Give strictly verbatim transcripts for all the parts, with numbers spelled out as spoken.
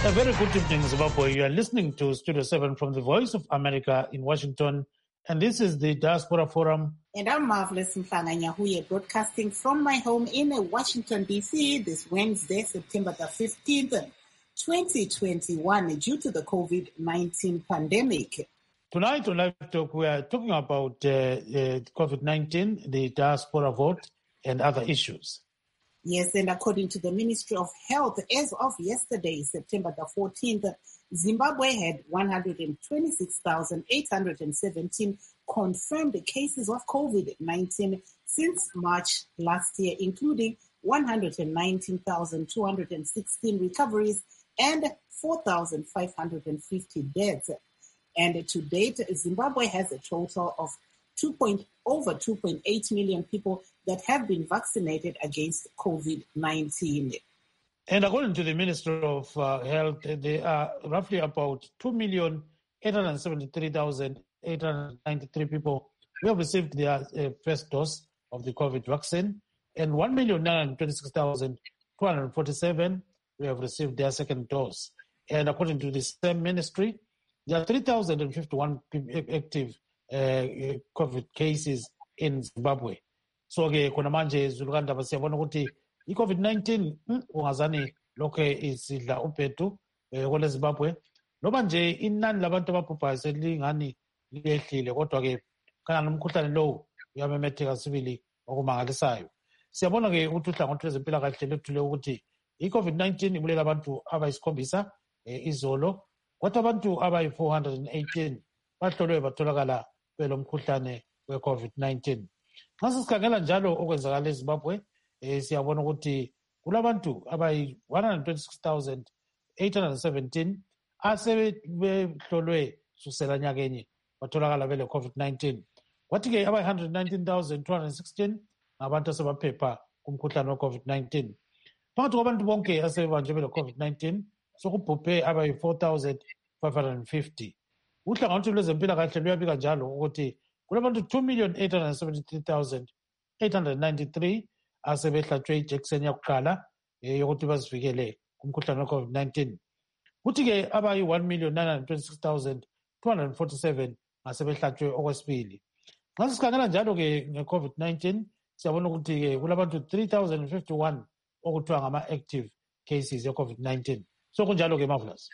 A very good evening, Zimbabwe. You are listening to Studio seven from the Voice of America in Washington, and this is the Diaspora Forum. And I'm Marvelous Mfanga Nyahuye, broadcasting from my home in Washington, D C this Wednesday, September the fifteenth, twenty twenty-one, due to the COVID nineteen pandemic. Tonight on Live Talk, we are talking about uh, uh, COVID nineteen, the diaspora vote, and other issues. Yes, and according to the Ministry of Health, as of yesterday, September the fourteenth, Zimbabwe had one hundred twenty-six thousand eight hundred seventeen confirmed cases of COVID nineteen since March last year, including one hundred nineteen thousand two hundred sixteen recoveries and four thousand five hundred fifty deaths. And to date, Zimbabwe has a total of two point, over two point eight million people that have been vaccinated against COVID nineteen. And according to the Ministry of uh, Health, there are roughly about two million eight hundred seventy-three thousand eight hundred ninety-three people who have received their uh, first dose of the COVID vaccine, and one million nine hundred twenty-six thousand two hundred forty-seven who have received their second dose. And according to the same ministry, there are three thousand fifty-one active uh, COVID cases in Zimbabwe. So ke khona manje zulukanda basiyabona ukuthi i-COVID nineteen ungazani lokho isidla ubhedu kwele Zimbabwe. Loba nje inani labantu ababhubhayo selingani liyehlile, kodwa ke kana nomkhuhlane lowo uyamemetheka sibili okumangalisayo. Siyabona ke ukuthi uhlangothi lwezempilakahle lethule ukuthi i-COVID nineteen ibulela abantu abayisikhombisa izolo, kodwa abantu abayi-four hundred eighteen bahlolwe batholakala belo mkhuhlane we-COVID nineteen. Nxa sikhangela njalo okwenzakala eZimbabwe, eh, siyabona ukuthi kulabantu abayi-one hundred twenty-six thousand eight hundred seventeen asebehlolwe kusukela nyakenye batholakala bele COVID nineteen. Kwathi-ke abayi-one hundred nineteen thousand two hundred sixteen ngabantu asebaphepha kumkhuhlane we-COVID nineteen. Phakathi kwabantu bonke asebebanjwe bele COVID nineteen sokubhubhe abayi-four thousand five hundred fifty. Uhlangothi lwezempilakahle luyabika njalo ukuthi kulabantu two million eight hundred seventy-three thousand eight hundred ninety-three asebehlatshwe ijekiseni yakuqala yokuthi bazivikele kumkhuhlane we-COVID nineteen. Kuthi-ke abayi-one million nine hundred twenty-six thousand two hundred forty-seven asebehlatshwe okwesibili. Nxa sikhangela njalo-ke nge-COVID nineteen, siyabona ukuthi-ke kulabantu three thousand fifty-one okuthiwa ngama-active cases ye-COVID nineteen. So kunjalo-ke Marvelous.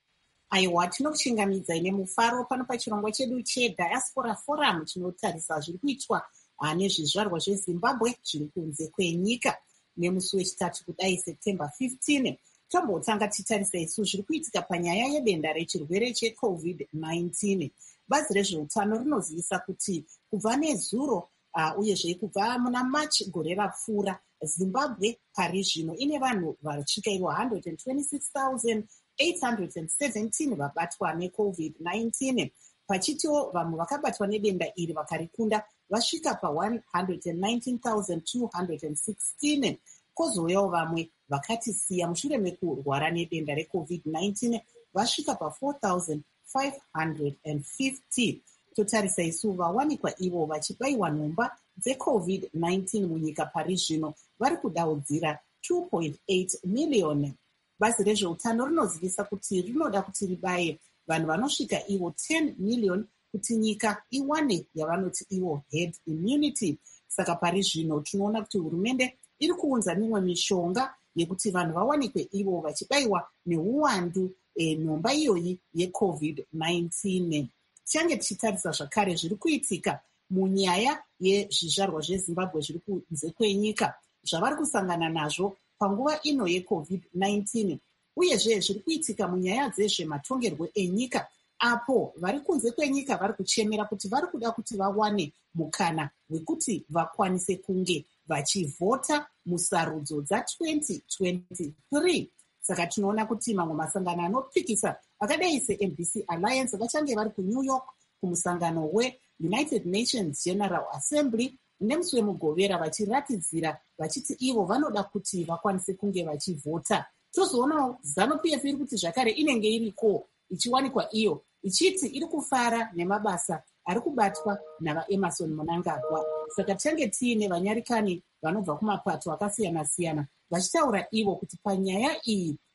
Aiwa, tinokuchingamidza ine mufaro pano pachirongwa chedu cheDiaspora Forum chinotarisa zviri kuitwa nezvizvarwa zveZimbabwe zviri kunze kwenyika. Nemusi wechitatu kudai September fifteenth, tombotanga titarise isu zviri kuitika panyaya yedenda rechirwere cheCovid nineteen. Bazi rezveutano rinozivisa kuti kubva nezuro uh, uyezve kubva muna March gore rapfuura, Zimbabwe pari zvino ine vanhu vachikairwa one hundred twenty-six thousand eight hundred seventeen vabatwa neCovid nineteen. Pachitiwo vamwe vakabatwa nedenda iri vakarikunda vasvika pa one hundred nineteen thousand two hundred sixteen. Kozouyawo vamwe vakatisiya mushure mekurwara nedenda reCovid nineteen vasvika pa four thousand five hundred fifty. Totarisa isu vawanikwa ivo vachibayiwa nhomba dzeCovid nineteen munyika pari zvino vari kudaudzira two point eight million. Bazi rezveutano rinozivisa kuti rinoda kuti ribaye vanhu vanosvika ivo ten million kuti nyika iwane yavanoti ivo herd immunity. Saka pari zvino tinoona kuti hurumende iri kuunza mimwe mishonga yekuti vanhu vawanikwe ivo vachibayiwa neuwandu e, nhomba iyoyi yeCovid nineteen. Tichange tichitarisa zvakare zviri kuitika munyaya yezvizvarwa zveZimbabwe zviri kunze kwenyika zvavari kusangana nazvo panguva ino yeCovid nineteen, uyezve zviri kuitika munyaya dzezvematongerwo enyika, apo vari kunze kwenyika vari kuchemera kuti vari kuda kuti vawane mukana wekuti vakwanise kunge vachivhota musarudzo dza-twenty twenty-three. Saka tinoona kuti mamwe masangano anopikisa akadai seM B C Alliance vachange vari kuNew York kumusangano weUnited Nations General Assembly nemusi wemugovera vachiratidzira vachiti ivo vanoda kuti vakwanise kunge vachivhota. Tozoonawo ZANU-P F iri kuti zvakare inenge iriko ichiwanikwa iyo ichiti iri kufara nemabasa ari kubatwa navaEmerson Mnangagwa. Saka tichange tiine vanyarikani vanobva kumapato akasiyana siyana vachitaura ivo kuti panyaya iyi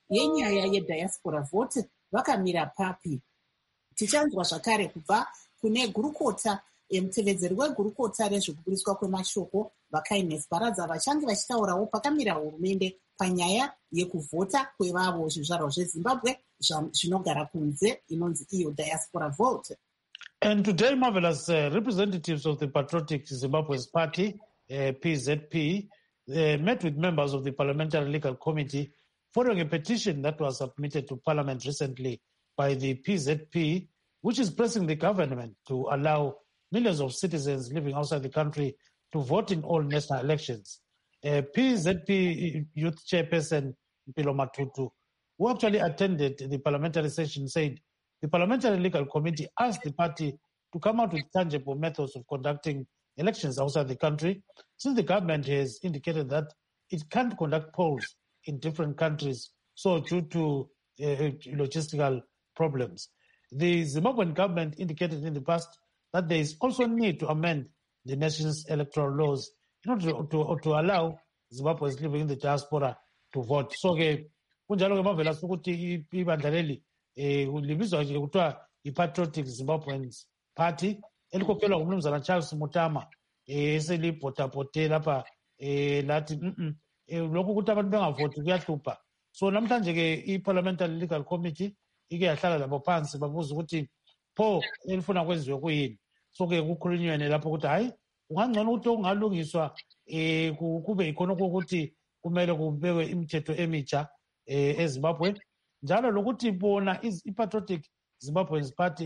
yenyaya yediaspora vote vakamira papi. Tichanzwa zvakare kubva kune gurukota mutevedzeri wegurukota rezvekuburiswa kwemashoko vaKindness Baradza vachange vachitaurawo pakamira hurumende panyaya yekuvhota kwevavo zvizvarwa zveZimbabwe zvinogara kunze inonzi iyo diaspora vote. And today, Marvelous, uh, representatives of the Patriotic Zimbabwe's Party, uh, P Z P, uh, met with members of the Parliamentary Legal Committee following a petition that was submitted to Parliament recently by the P Z P, which is pressing the government to allow millions of citizens living outside the country to vote in all national elections. Uh, P Z P Youth Chairperson Mpilo Matutu, who actually attended the parliamentary session, said the Parliamentary Legal Committee asked the party to come out with tangible methods of conducting elections outside the country, since the government has indicated that it can't conduct polls in different countries, so due to uh, logistical problems. The Zimbabwean government indicated in the past that there is also a need to amend the nation's electoral laws in order to, to, to allow Zimbabweans living in the diaspora to vote. So, kunjalo ke mavela sokuthi ibandla leli eh libizwa nje kuthiwa i-Patriotic Zimbabweans Party elikhokhelwa ngumnumzana Charles Mutama eh eselibhotaphote lapha eh lathi mhm lokho ukuthi abantu bengavoti kuyahlupha. So namhlanje ke i-Parliamentary Legal Committee ike yahlala labo phansi babuza ukuthi pho elifuna kwenziwe kuyini. So ke kukhulunyweni lapho ukuthi hayi ungangcono ukuthi okungalungiswa eh kube ikhona ukuthi kumele kubekwe imithetho emitsha eh eZimbabwe njalo lokuthi bona i-Patriotic Zimbabweans Party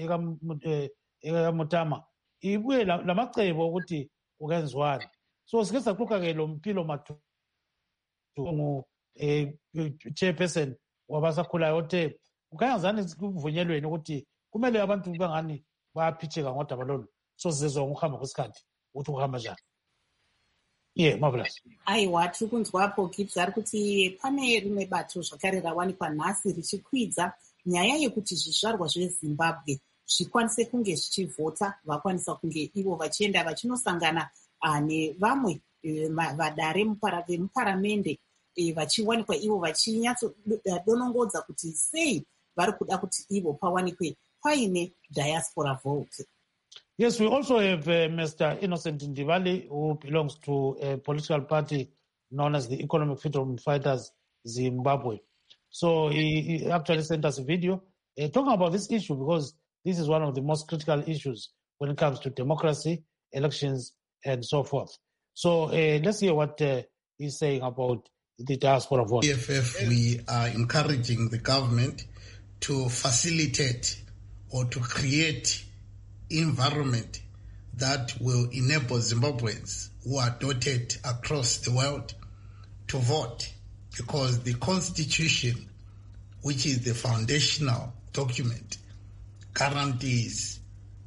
ekamutama ibuye lamacebo ukuthi kukenziwani. So sike saxoxa ke lo Mpilo Matutu ngo eh chairperson wabasakhulayo othe ukayazani kuvunyelweni ukuthi kumele abantu bangani bayaphitheka ngodaba lolu. So sizezwa ngokuhamba kwesikhathi ukuthi kuhamba njani. Yeah, Marvelous. Aiwa, tiri kunzwapo Gibbs ari kuti pane rimwe bato zvakare rawanikwa nhasi richikwidza nyaya yekuti zvizvarwa zveZimbabwe zvikwanise kunge zvichivhota, vakwanisa kunge ivo vachienda vachinosangana nevamwe vadare vemuparamende vachiwanikwa ivo vachinyatsodonongodza kuti sei vari kuda kuti ivo pawanikwe paine diaspora vote. Yes, we also have uh, Mister Innocent Ndivali, who belongs to a political party known as the Economic Freedom Fighters Zimbabwe. So he, he actually sent us a video uh, talking about this issue because this is one of the most critical issues when it comes to democracy, elections, and so forth. So uh, let's hear what uh, he's saying about the diaspora vote. E F F, we are encouraging the government to facilitate or to create environment that will enable Zimbabweans who are dotted across the world to vote, because the Constitution, which is the foundational document, guarantees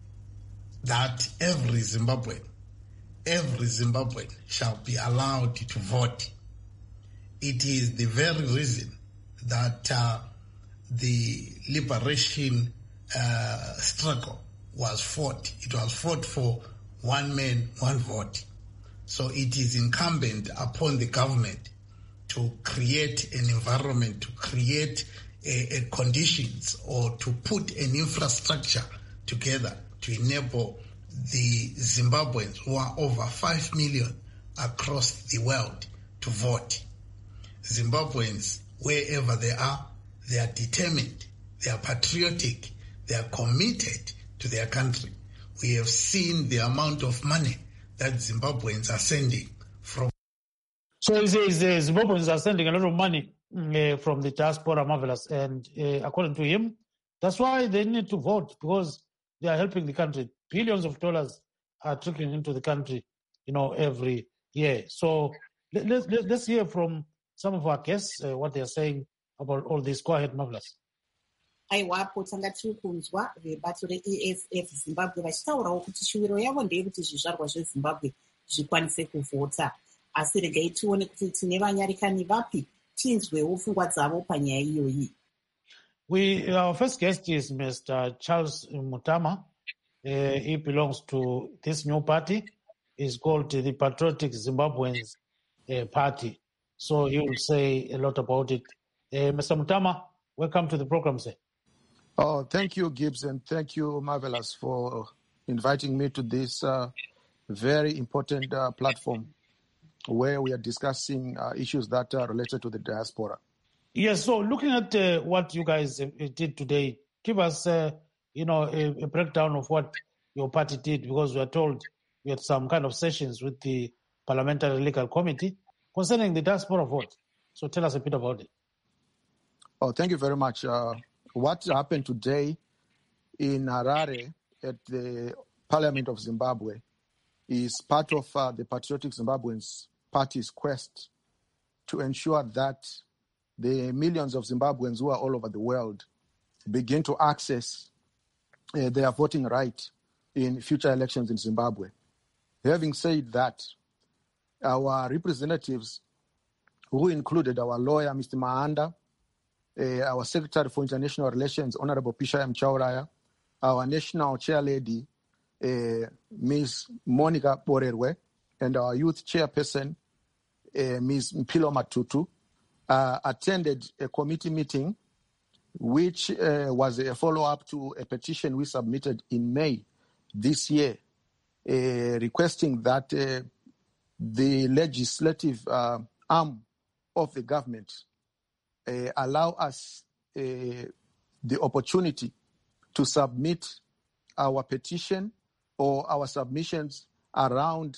that every Zimbabwean, every Zimbabwean shall be allowed to vote. It is the very reason that uh, the liberation uh, struggle was fought. It was fought for one man, one vote. So it is incumbent upon the government to create an environment, to create a, a conditions or to put an infrastructure together to enable the Zimbabweans, who are over five million across the world, to vote. Zimbabweans, wherever they are, they are determined, they are patriotic, they are committed to their country. We have seen the amount of money that Zimbabweans are sending from. So he says uh, Zimbabweans are sending a lot of money uh, from the diaspora, Marvelous, and uh, according to him, that's why they need to vote, because they are helping the country. Billions of dollars are trickling into the country, you know, every year. So let, let, let's hear from some of our guests uh, what they are saying about all this. Go ahead, Marvelous. Aiwapo tanga tiri kunzwa vebato re-E F F Zimbabwe vachitaurawo kuti shuviro yavo ndeyekuti zvizvarwa zveZimbabwe zvikwanise kuvhota. Asi regai tione kuti tine vanyarikani vapi, tinzwewo pfungwa dzavo panyaya iyoyi. We, our first guest is Mister Charles Mutama. Uh, he belongs to this new party. It's called the Patriotic Zimbabweans uh, Party. So he will say a lot about it Uh, Mister Mutama, welcome to the program, sir. Oh, thank you, Gibbs, and thank you, Marvelous, for inviting me to this uh, very important uh, platform where we are discussing uh, issues that are related to the diaspora. Yes, so looking at uh, what you guys uh, did today, give us, uh, you know, a, a breakdown of what your party did, because we are told we had some kind of sessions with the Parliamentary Legal Committee concerning the diaspora vote. So tell us a bit about it. Oh, thank you very much. Uh, what happened today in Harare at the Parliament of Zimbabwe is part of uh, the Patriotic Zimbabweans Party's quest to ensure that the millions of Zimbabweans who are all over the world begin to access uh, their voting right in future elections in Zimbabwe. Having said that, our representatives, who included our lawyer, Mister Mahanda, uh, our Secretary for International Relations, Honorable Pisha M. Chauraya, our National Chair Lady, uh, Miz Monica Borerwe, and our Youth Chairperson, uh, Miz Mpilo Matutu, uh, attended a committee meeting which uh, was a follow-up to a petition we submitted in May this year, uh, requesting that uh, the legislative uh, arm of the government uh, allow us uh, the opportunity to submit our petition or our submissions around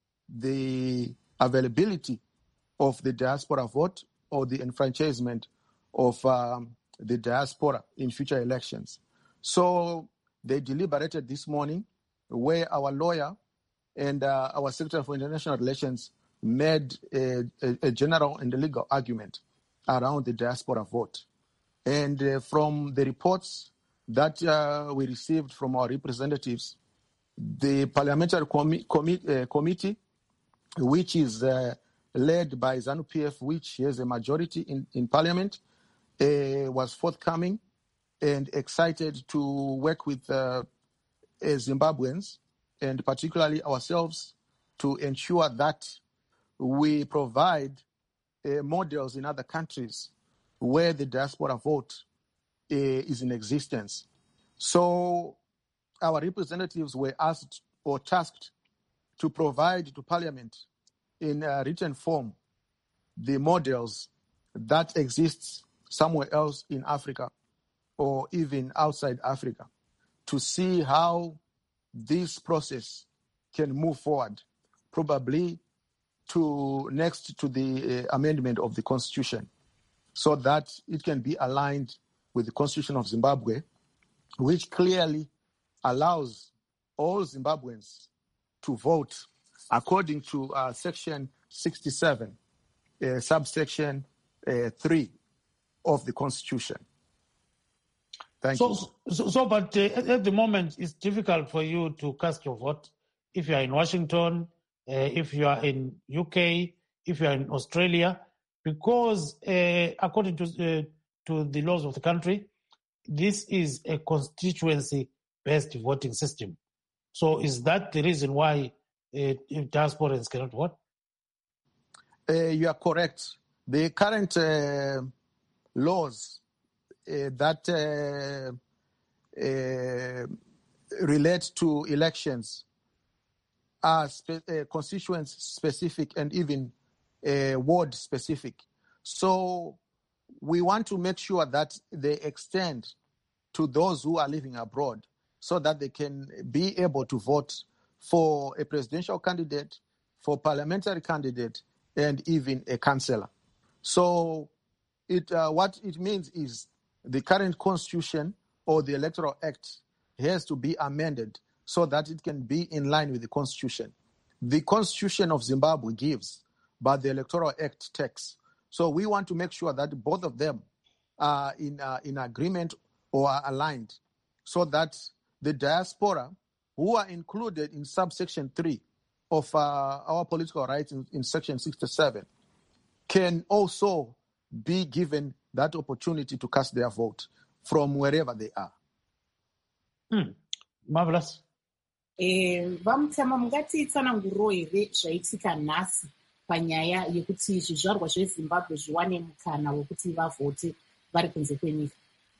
the availability of the diaspora vote or the enfranchisement of um, the diaspora in future elections. So they deliberated this morning, where our lawyer and uh, our Secretary for International Relations made a, a, a general and a legal argument around the diaspora vote. And uh, from the reports that uh, we received from our representatives, the parliamentary com- com- uh, committee, which is uh, led by ZANU-P F, which has a majority in, in parliament, uh, was forthcoming and excited to work with uh, Zimbabweans, and particularly ourselves, to ensure that we provide uh, models in other countries where the diaspora vote uh, is in existence. So our representatives were asked or tasked to provide to Parliament in a written form the models that exist somewhere else in Africa or even outside Africa, to see how this process can move forward, probably to next to the uh, amendment of the Constitution, so that it can be aligned with the Constitution of Zimbabwe, which clearly allows all Zimbabweans to vote according to uh, Section sixty-seven, uh, subsection uh, three of the Constitution. Thank so, you. So, so but uh, at the moment, it's difficult for you to cast your vote if you are in Washington, uh, if you are in U K, if you are in Australia, because uh, according to uh, to the laws of the country, this is a constituency-based voting system. So is that the reason why uh, diasporans cannot vote? Uh, you are correct. The current uh, laws uh, that uh, uh, relate to elections are spe- uh, constituency-specific and even uh, ward-specific. So we want to make sure that they extend to those who are living abroad, so that they can be able to vote for a presidential candidate, for parliamentary candidate, and even a councillor. So it uh, what it means is the current constitution or the Electoral Act has to be amended so that it can be in line with the constitution. The Constitution of Zimbabwe gives, but the Electoral Act takes. So we want to make sure that both of them are in, uh, in agreement or are aligned, so that the diaspora, who are included in subsection three of uh, our political rights in, in section sixty-seven, can also be given that opportunity to cast their vote from wherever they are. Hmm. Marvelous. Eh, vamutama mungati tsananguro here zvaitika nhasi panyaya yekuti zvizvarwa zvezimbabwe zviwane mukana wekuti vavhote vari kunze kwenyika?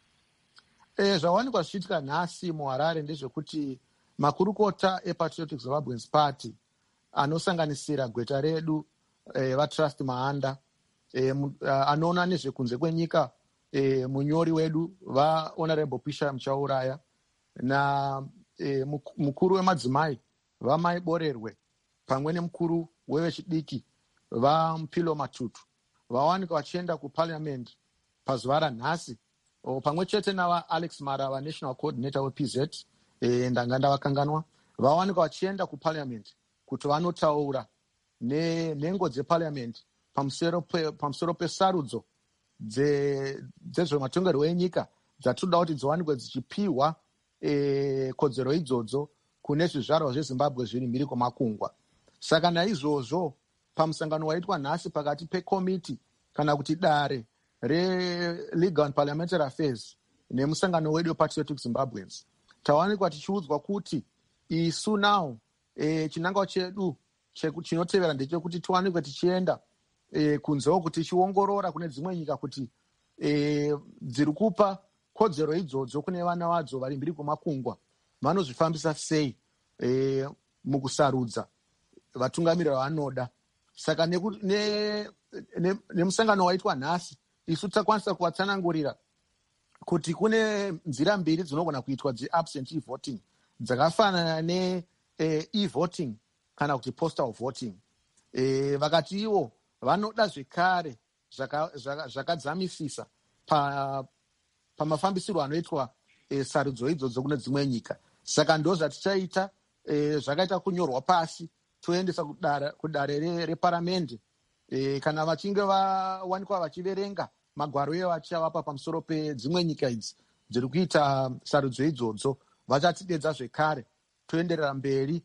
E, zvawanikwa zvichiitika nhasi muharare ndezvekuti makurukota ePatriotic Zimbabweans Party anosanganisira gweta redu e, vaTrust Mahanda e, anoona nezvekunze kwenyika e, munyori wedu vaHonorable Pisha Muchauraya na e, mukuru wemadzimai vaMai Borerwe pamwe nemukuru wevechidiki vaMupilo Matutu vawanika vachienda kuparliament pazuva ranhasi pamwe chete navaAlex Marava National Coordinator weP Z e, ndanga ndavakanganwa vawanika vachienda kuparliament kuti vanotaura nenhengo dzeparliament pamusoro pesarudzo dzezvematongerwo enyika dzatoda kuti dziwanikwe dzichipiwa e, kodzero idzodzo kune zvizvarwa zvezimbabwe zviri mhiri kwemakungwa. Saka naizvozvo pamusangano waitwa nhasi pakati pekomiti kana kuti dare reLegal and Parliamentary Affairs nemusangano wedu wePatriotic Zimbabweans tawanikwa tichiudzwa kuti isu nawo e, chinangwa chedu chinotevera ndechekuti tiwanikwe tichienda e, kunzewo kuti tichiongorora kune dzimwe nyika kuti e, dziri kupa kodzero idzodzo kune vana vadzo vari mbiri kwemakungwa vanozvifambisa sei e, mukusarudza vatungamiriri vanoda. Saka nemusangano ne, ne waitwa nhasi isu takwanisa kuvatsanangurira kuti kune nzira mbiri dzinogona kuitwa dzeabsentee voting dzakafanana ne-e-voting e kana kuti postal voting. E, vakati ivo vanoda zvekare zvakadzamisisa pa pamafambisiro anoitwa e, sarudzo idzodzo kune dzimwe nyika. Saka ndo zvatichaita e, zvakaita kunyorwa pasi toendesa kudare, kudare reparamende e, kana vachinge vawanikwa vachiverenga magwaro evachavapa pamusoro pedzimwe nyika idzi dziri kuita sarudzo idzodzo vachatidedza zvekare toenderera mberi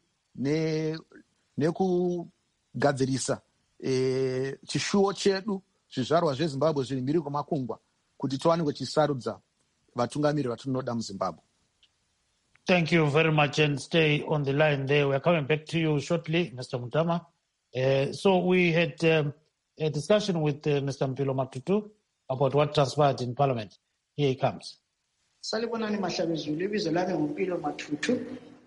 nekugadzirisa ne e, chishuwo chedu zvizvarwa zvezimbabwe zviri mhiri kwemakungwa kuti tiwanikwe tichisarudza vatungamiriri vatinoda muZimbabwe. Thank you very much and stay on the line there. We're coming back to you shortly, Mister Mutama. Uh, so we had um, a discussion with uh, Mister Mpilo Matutu about what transpired in Parliament. Here he comes. Salibonani Mahlabezulu, ibizo lami nguMpilo Matutu,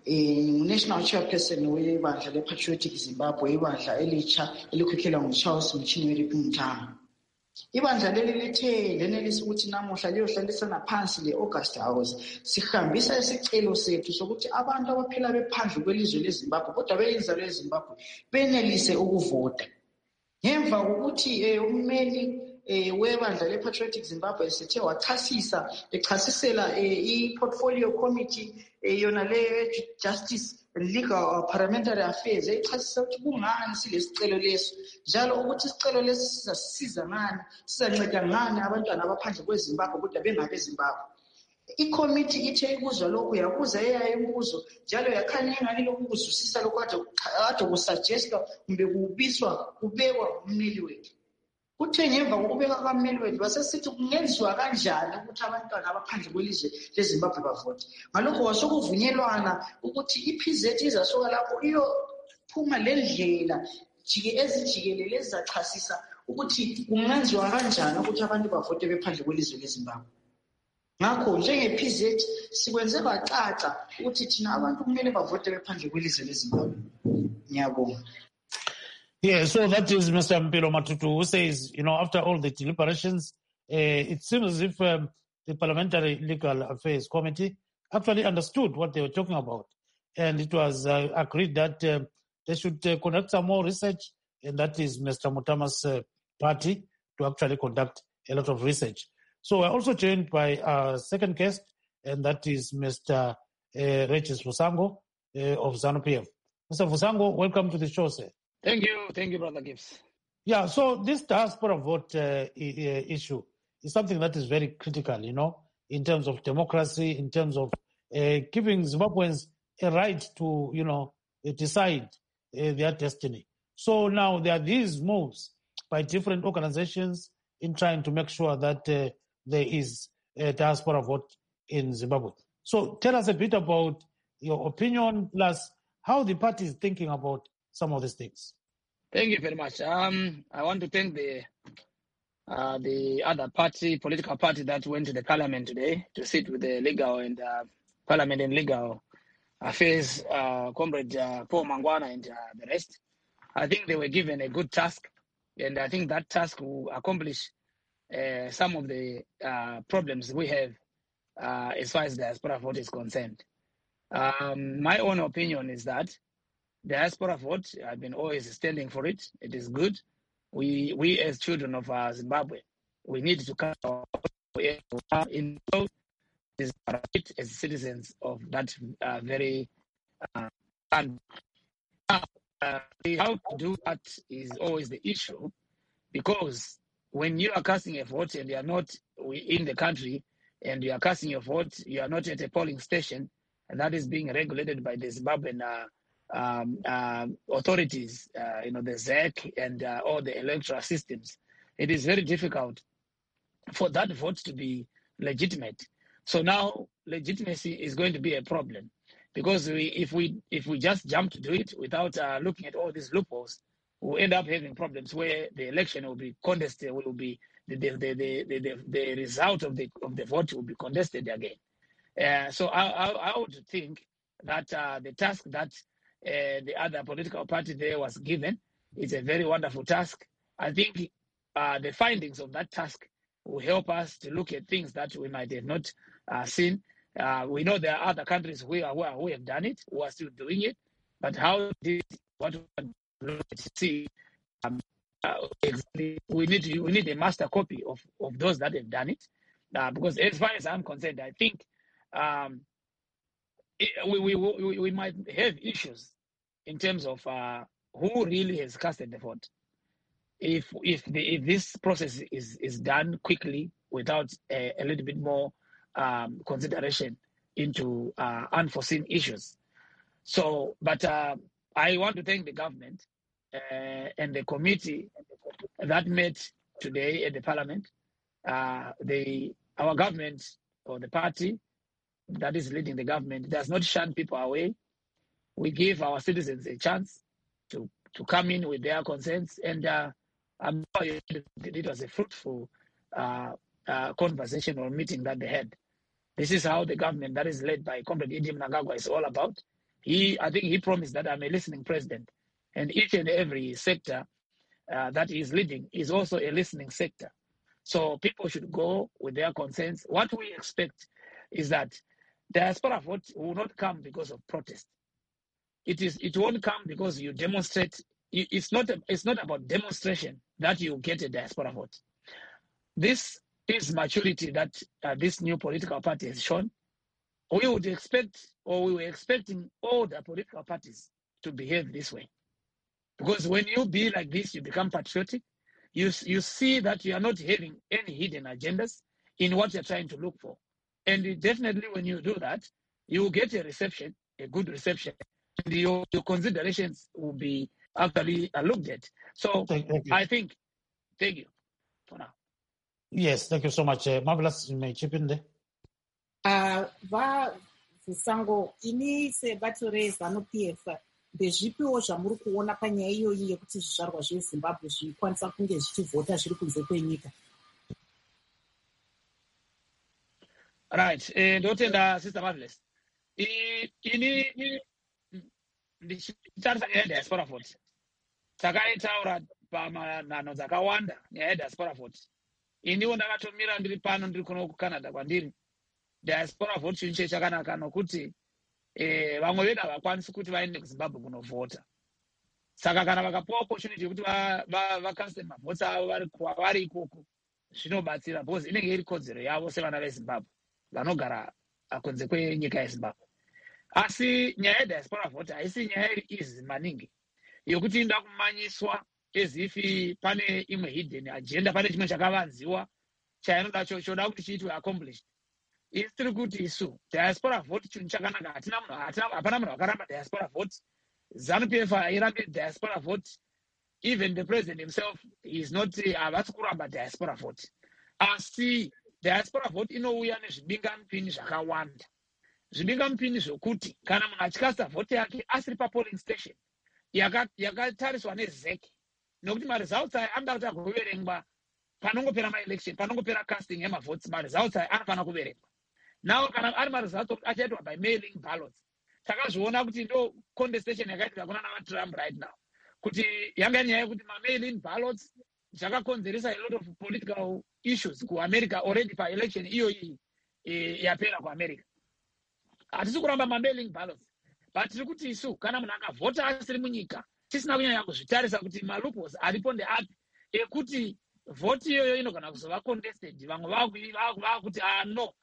National Chairperson webandla lePatriotic Zimbabwe, ibandla elitsha elikhokhelwa nguCharles Mchinweri Mutama. Ibandla leli lithe lenelisa ukuthi namuhla liyohlalisana phansi le-August House sihambisa isicelo sethu sokuthi abantu abaphila bephandle kwelizwe leZimbabwe kodwa beyinzalo yeZimbabwe benelise ukuvota. Ngemva kokuthi ummeli webandla lePatriotic Zimbabwe sethe wachasisa echasisela i-portfolio committee yona le-Justice Legal Parliamentary Affairs echasisa ukuthi kungani silesicelo leso njalo ukuthi isicelo lesi sizasiza ngani sizanceda ngani abantwana abaphandle kweZimbabwe kodwa bengabe eZimbabwe. Icommittee ithe ikuzwa lokhu yakuza eyayo imibuzo njalo yakhanya engani lokhu kuzwisisa lokhu ade kusuggestwa kumbe kubiswa kubekwa ummeli wethu. Kuthe ngemva kokubeka kwammeli wethu basesithi kungenziwa kanjani ukuthi abantwana abaphandle kwelizwe leZimbabwe bavote. Ngalokho wasokuvunyelwana ukuthi iP Z izasoka lapho iyophuma lendlela jike ezijikelele ezachasisa ukuthi kungenziwa kanjani ukuthi abantu bavote bephandle kwelizwe leZimbabwe. Ngakho njengeP Z sikwenze bacaca ukuthi thina abantu kumele bavote bephandle kwelizwe leZimbabwe. Ngiyabonga. Yeah, so that is Mister Mpilo Matutu who says, you know, after all the deliberations, uh, it seems as if um, the Parliamentary Legal Affairs Committee actually understood what they were talking about. And it was uh, agreed that uh, they should uh, conduct some more research, and that is Mister Mutama's uh, party to actually conduct a lot of research. So we're also joined by our second guest, and that is Mister Uh, Regis Vusango uh, of ZANU-P F. Mister Vusango, welcome to the show, sir. Thank you. Thank you, Brother Gibbs. Yeah, so this diaspora vote uh, issue is something that is very critical, you know, in terms of democracy, in terms of uh, giving Zimbabweans a right to, you know, decide uh, their destiny. So now there are these moves by different organizations in trying to make sure that uh, there is a diaspora vote in Zimbabwe. So tell us a bit about your opinion, plus how the party is thinking about some of these things. Thank you very much. Um, I want to thank the uh, the other party, political party that went to the parliament today to sit with the legal and uh, parliament and legal affairs, uh, comrade uh, Paul Mangwana and uh, the rest. I think they were given a good task, and I think that task will accomplish uh, some of the uh, problems we have uh, as far as diaspora vote is concerned. Um, my own opinion is that diaspora vote, I've been always standing for it. It is good. We, we as children of uh, Zimbabwe, we need to come in as citizens of that uh, very uh, and uh, how to do that is always the issue, because when you are casting a vote and you are not in the country and you are casting your vote, you are not at a polling station, and that is being regulated by the Zimbabwean uh, um, uh, authorities, uh, you know, the Z E C and uh, all the electoral systems. It is very difficult for that vote to be legitimate. So now legitimacy is going to be a problem, because we, if we if we just jump to do it without uh, looking at all these loopholes, we'll end up having problems where the election will be contested, will be the the the the, the, the result of the of the vote will be contested again. Uh, so I, I I would think that uh, the task that uh, the other political party there was given is a very wonderful task. I think uh, the findings of that task will help us to look at things that we might have not uh, seen. Uh, we know there are other countries who, are, who have done it, who are still doing it, but how did what we see? Um, uh, exactly, we need to, we need a master copy of, of those that have done it, uh, because as far as I'm concerned, I think um, it, we, we we we might have issues in terms of uh, who really has casted the vote. If if the if this process is is done quickly without a, a little bit more um, consideration into uh, unforeseen issues. So, but uh, I want to thank the government uh, and the committee that met today at the parliament. Uh, the our government, or the party that is leading the government, does not shun people away. We give our citizens a chance to to come in with their concerns, and uh, I'm sure it was a fruitful uh, uh, conversation or meeting that they had. This is how the government that is led by Comrade Idi Mnangagwa is all about. He, I think he promised that I'm a listening president, and each and every sector uh, that he is leading is also a listening sector. So people should go with their concerns. What we expect is that diaspora vote will not come because of protest. It is. It won't come because you demonstrate. It's not. It's not about demonstration that you get a diaspora vote. This is maturity that uh, this new political party has shown. We would expect, or we were expecting, all the political parties to behave this way, because when you be like this, you become patriotic. You you see that you are not having any hidden agendas in what you're trying to look for, and definitely when you do that, you will get a reception, a good reception. And your, your considerations will be actually uh, looked at. So Thank, thank you. I think, thank you for now. Yes, thank you so much. Uh, Marvelous, you may chip in there. Uh, va Zisango, ini sebato reZANU-P F ndezvipiwo zvamuri kuona panyaya iyoyi yekuti zvizvarwa zveZimbabwe zvikwanisa kunge zvichivhota zviri kunze kwenyika? Right, ndotenda Sister Marvelous. Ini ndichitarisa nyaya yediaspora vote, takaitaura pamanhano dzakawanda nyaya yediaspora vote. Iniwo ndakatomira ndiri pano ndiri kuno kuCanada kwandiri. Diaspora vote chinhu chakanaka nokuti eh, vamwe vedu havakwanisi kuti vaende kuZimbabwe kunovhota. Saka kana vakapuwa opportunity yekuti vakaste mavhotsi avo vari ikoko, zvinobatsira because inenge iri kodzero yavo sevana veZimbabwe vanogara kunze kwenyika yeZimbabwe. Asi nyaya yediaspora vote haisi nyaya iri easy maningi yokuti inda kumanyiswa as if pane imwe hidden agenda, pane chimwe chakavanziwa chainoda choda kuti chiitwe accomplished. Isiri kuti isu diaspora vote chinhu chakanaka, hatina munhu hapana munhu akaramba diaspora vote. ZANU-P F airambe diaspora vote. Even the president himself is not havasi kuramba diaspora vote. Asi diaspora vote inouya nezvibingamupini zvakawanda. Zvibingamupini zvokuti kana munhu achikasta vote yake asiri papolling station yakatariswa neZEC nokuti maresults aya anoda kuti agoverengwa panongopera maelection, panongopera casting yemavotes, maresults aya anofanira kuverengwa. Now kana ari maresults okuti achaitwa by mailing ballots, takazviona kuti ndo contestation yakaitika kuna navaTrump right now, kuti yanga nyaya yekuti ma-mail-in ballots zvakakonzeresa a lot of political issues kuamerica already pa-election iyoyi e, yapera kuamerica. Hatisi kuramba ma-mailing ballots, but tiri kuti isu kana munhu akavhota asiri munyika tisina kunyanya kuzvitarisa kuti ma-loopholes aripo ndeapi ekuti vhoti iyoyo inogona kuzova contested, vamwe vakuti ah no,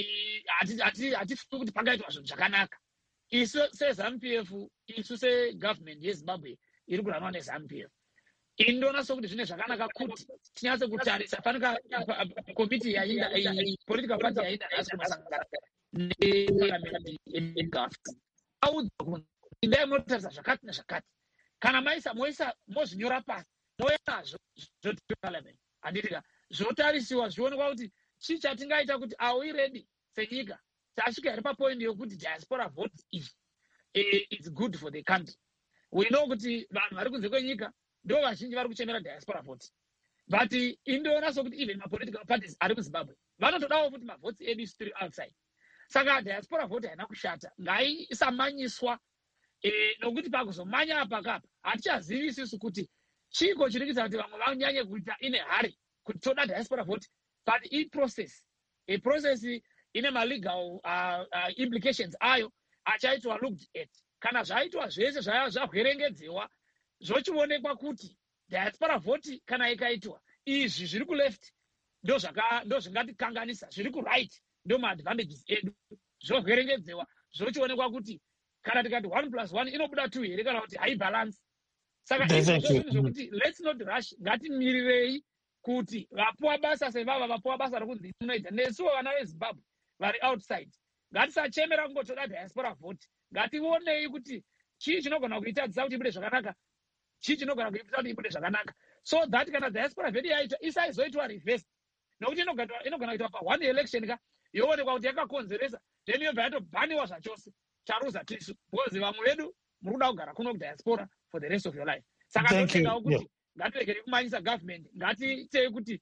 hatifuni kuti pangaitwa zvinhu zvakanaka. Isu seZANU-P F, isu segovernment yeZimbabwe iri kuranwa neZANU-P F, indoona sokuti zvine zvakanaka kuti tinyatse kutarisa fanika komiti yainda political party yainda hasi kumasangano neparliament engafti audza kuti indai munotarisa zvakati nezvakati, kana maisa moisa mozvinyora pasi moenazvo zvoparliament handitika zvotarisiwa zvionekwa kuti chii chatingaita kuti are we ready senyika tasvika here papoint yokuti diaspora votes iyi it's good for the country. We know kuti vanhu vari kunze kwenyika ndo vazhinji vari kuchemera diaspora vote, but indoona sokuti even ma-political parties ari kuZimbabwe vanotodawo kuti mavotes edu isitiri outside. Saka diaspora vote haina kushata, ngaisamanyiswa e, nokuti pakuzomanya apakapa hatichazivi isusu kuti chiko chiri kuita kuti vamwe vanyanye kuita ine hari kuti toda diaspora vote, but i-process a process ine ma-legal uh, uh, implications ayo achaitwa looked at. Kana zvaitwa zvese zvahwerengedziwa zvochionekwa kuti diaspora vote kana ikaitwa izvi zviri kuleft ndo zvingatikanganisa, zviri kuright ndo maadvantages edu, zvohwerengedziwa zvochionekwa kuti kana tikati one plus one inobuda two here kana kuti haibalance. Saka izvozvo zvokuti let's not rush, ngatimirirei kuti vapuwa basa sevava vapuwa basa rokunzi munoita nesuwo vana veZimbabwe vari outside ngatisachemera kungotoda diaspora vote, ngationei kuti chii chinogona kuitadzisa kuti ibude zvakanaka, chii chinogona kuitadzisa kuti ibude zvakanaka, so that kana diaspora vote yaitwa isaizoitwa reverse, nokuti inogona kuitwa pa one election ka yoonekwa kuti yakakonzeresa then yobva yatobhaniwa zvachose charuza tisu because vamwe vedu muri kuda kugara kuno kudiaspora for the rest of your life. Saka totengawo kuti ngatiregere kumanyisa government, ngatitei kuti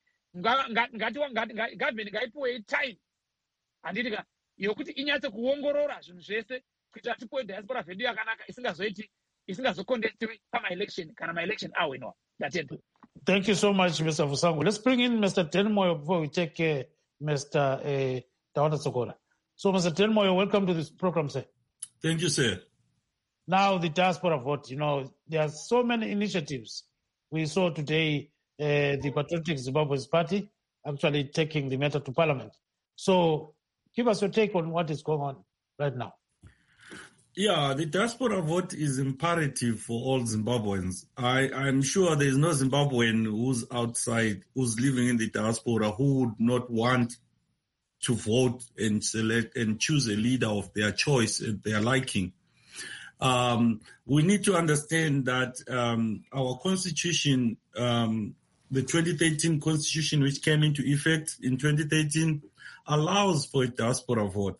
government ngaipuwe time handitika yokuti inyatse kuongorora zvinhu zvese kuitira tipuwe diaspora vedu yakanaka isingazoiti isingazokondestiwi pama-election kana ma-election awinwa. That's it. Thank you so much, Mister Vusango. Let's bring in Mister Tenmoyo before we take uh, Mister Uh, Tawanda Sokola. So, Mister Tenmoyo, welcome to this program, sir. Thank you, sir. Now, the diaspora vote, you know, there are so many initiatives. We saw today uh, the Patriotic Zimbabwe's Party actually taking the matter to Parliament. So, give us your take on what is going on right now. Yeah, the diaspora vote is imperative for all Zimbabweans. I, I'm sure there is no Zimbabwean who's outside, who's living in the diaspora, who would not want to vote and select and choose a leader of their choice and their liking. Um, we need to understand that um, our constitution, um, the twenty thirteen constitution, which came into effect in twenty thirteen, allows for a diaspora vote.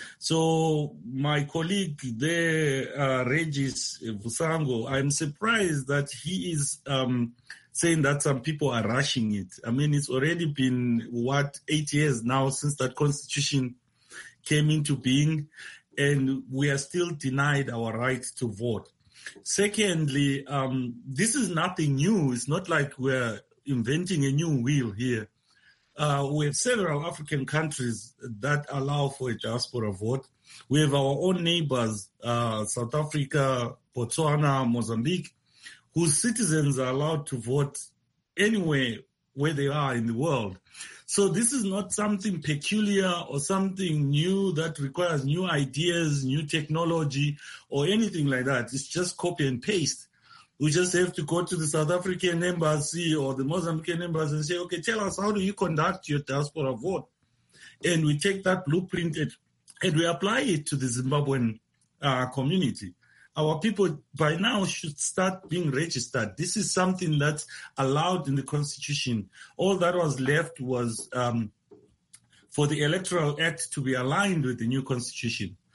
So my colleague there, uh, Regis Vusango, I'm surprised that he is um, saying that some people are rushing it. I mean, it's already been, what, eight years now since that constitution came into being, and we are still denied our right to vote. Secondly, um, this is nothing new. It's not like we're inventing a new wheel here. Uh, we have several African countries that allow for a diaspora vote. We have our own neighbors, uh, South Africa, Botswana, Mozambique, whose citizens are allowed to vote anywhere where they are in the world. So this is not something peculiar or something new that requires new ideas, new technology, or anything like that. It's just copy and paste. We just have to go to the South African embassy or the Mozambican embassy and say, okay, tell us, how do you conduct your diaspora vote? And we take that blueprint and, and we apply it to the Zimbabwean uh, community. Our people by now should start being registered. This is something that's allowed in the Constitution. All that was left was um, for the Electoral Act to be aligned with the new Constitution.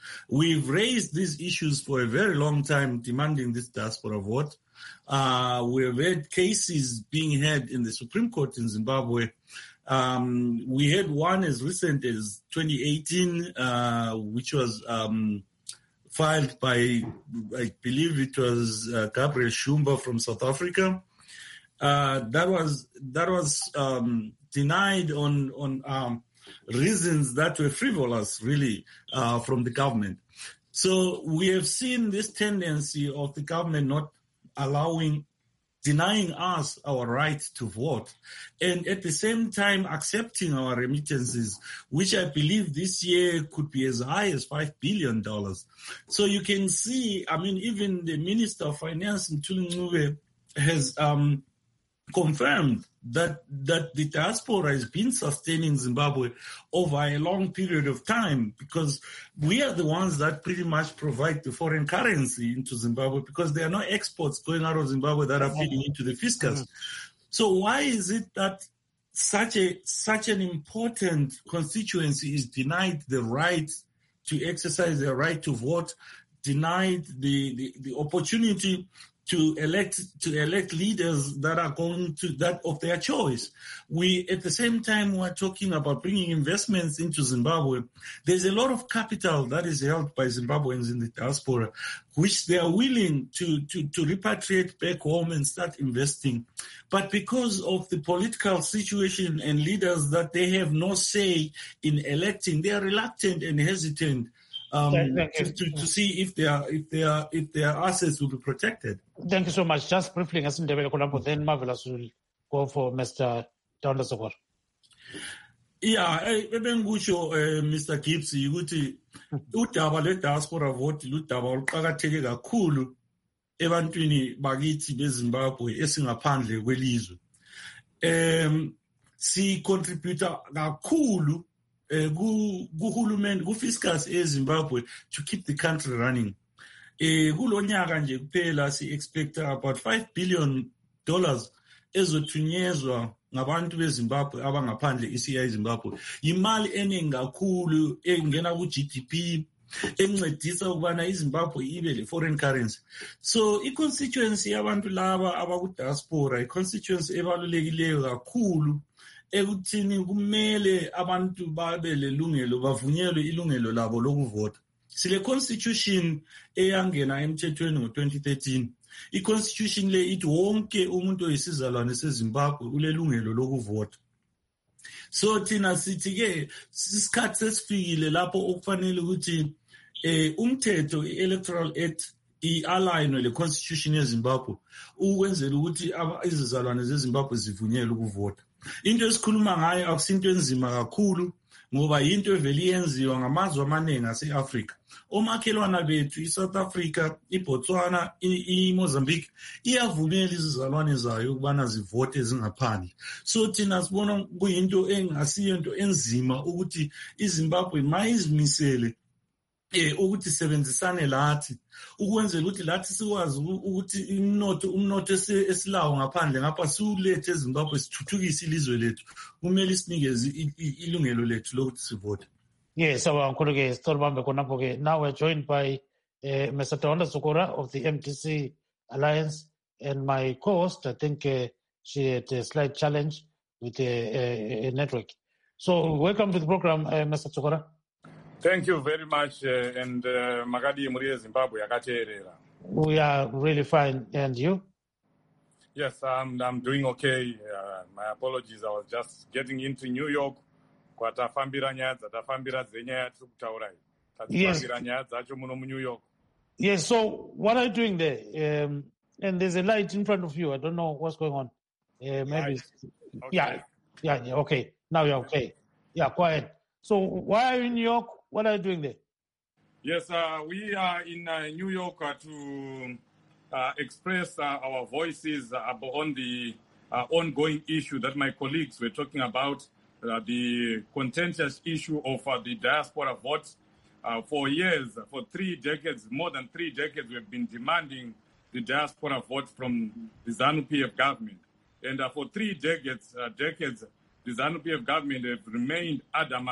We've raised these issues for a very long time, demanding this diaspora vote. Uh, we've had cases being had in the Supreme Court in Zimbabwe. Um, we had one as recent as twenty eighteen, uh, which was um, filed by, I believe it was uh, Gabriel Shumba from South Africa. Uh, that was that was um, denied on on um, reasons that were frivolous, really, uh, from the government. So we have seen this tendency of the government not allowing, denying us our right to vote, and at the same time accepting our remittances, which I believe this year could be as high as five billion dollars. So you can see, I mean, even the Minister of Finance, Mthuli Ncube, has um, confirmed that that the diaspora has been sustaining Zimbabwe over a long period of time, because we are the ones that pretty much provide the foreign currency into Zimbabwe, because there are no exports going out of Zimbabwe that are feeding into the fiscus. Mm-hmm. So why is it that such a such an important constituency is denied the right to exercise their right to vote, denied the, the, the opportunity to elect to elect leaders that are going to that of their choice? We, at the same time, we're talking about bringing investments into Zimbabwe. There's a lot of capital that is held by Zimbabweans in the diaspora, which they are willing to, to, to repatriate back home and start investing. But because of the political situation and leaders that they have no say in electing, they are reluctant and hesitant Um, to, to, to see if their if their if their assets will be protected. Thank you so much. Just briefly, then Marvelous will go for Mister Dawunda Sokora. Yeah, ebengisho Mister Gibbs ukuthi udaba lwe-diaspora vote ludaba oluqakatheke kakhulu ebantwini bakithi beZimbabwe esingaphandle kwelizwe. Um, si contribute kakhulu kuhulumeni kufiscus eZimbabwe to keep the country running. Eh kulonyaka nje kuphela si expect about five billion dollars ezothunyezwa ngabantu beZimbabwe abangaphandle I Zimbabwe. Imali eningi kakhulu engena ku G D P encedisa ukubana iZimbabwe ibe le foreign currency. So i-constituency yabantu laba abaku diaspora i-constituency ebalulekileyo kakhulu ekuthini kumele abantu babe lelungelo bavunyelwe ilungelo labo lokuvota. Sile constitution eyangena emthethweni ngo twenty thirteen, i-constitution le ithi wonke umuntu oyisizalwane seZimbabwe ulelungelo lokuvota. So thina sithi ke isikhathi sesifikile lapho okufanele ukuthi eh umthetho i-Electoral Act i-align le constitution yeZimbabwe ukwenzela ukuthi izizalwane zeZimbabwe zivunyelwe ukuvota. Into esikhuluma ngayo akusinto enzima kakhulu, ngoba into evele yenziwa ngamazwe amaningi ase-Africa. Omakhelwana bethu i-South Africa, i-Botswana, i-Mozambique iyavumela izizalwane zayo ukubana zivote zingaphandle. So thina sibona kuyinto engasiyo into enzima ukuthi iZimbabwe mayizimisele eh ukuthi sebenzisane lathi ukwenzela ukuthi lathi sikwazi ukuthi umnotho umnotho esilawo ngaphandle ngapha siulethe eZimbabwe sithuthukise ilizwe lethu, kumele sinikeze ilungelo lethu lokuthi sivote. Yes, awunkulu ke sitolibambe khonapho ke. Now we're joined by uh, Mister Dawunda Sokora of the M D C Alliance, and my co-host, I think uh, she had a slight challenge with a, a, a network. So welcome to the program, uh, Mister Sokora. Thank you very much, uh, and uh, Magadi Muri Zimbabwe yakaterera. We are really fine, and you? Yes, I'm I'm doing okay. Uh, my apologies, I was just getting into New York. Kwatafambira nyaya dzatafambira dzenyaya tiri kutaurai. Tatafambira nyaya dzacho muno mu New York. Yes, so what are you doing there? Um, and there's a light in front of you. I don't know what's going on. Uh, maybe. Right. Okay. Yeah, yeah, yeah, okay. Now you're okay. Yeah, quiet. So why are you in New York? What are you doing there? Yes, uh, we are in uh, New York uh, to uh, express uh, our voices uh, on the uh, ongoing issue that my colleagues were talking about, uh, the contentious issue of uh, the diaspora vote. Uh, for years, for three decades, more than three decades, we have been demanding the diaspora vote from the ZANU-P F government. And uh, for three decades, uh, decades, the ZANU-P F government have remained adamant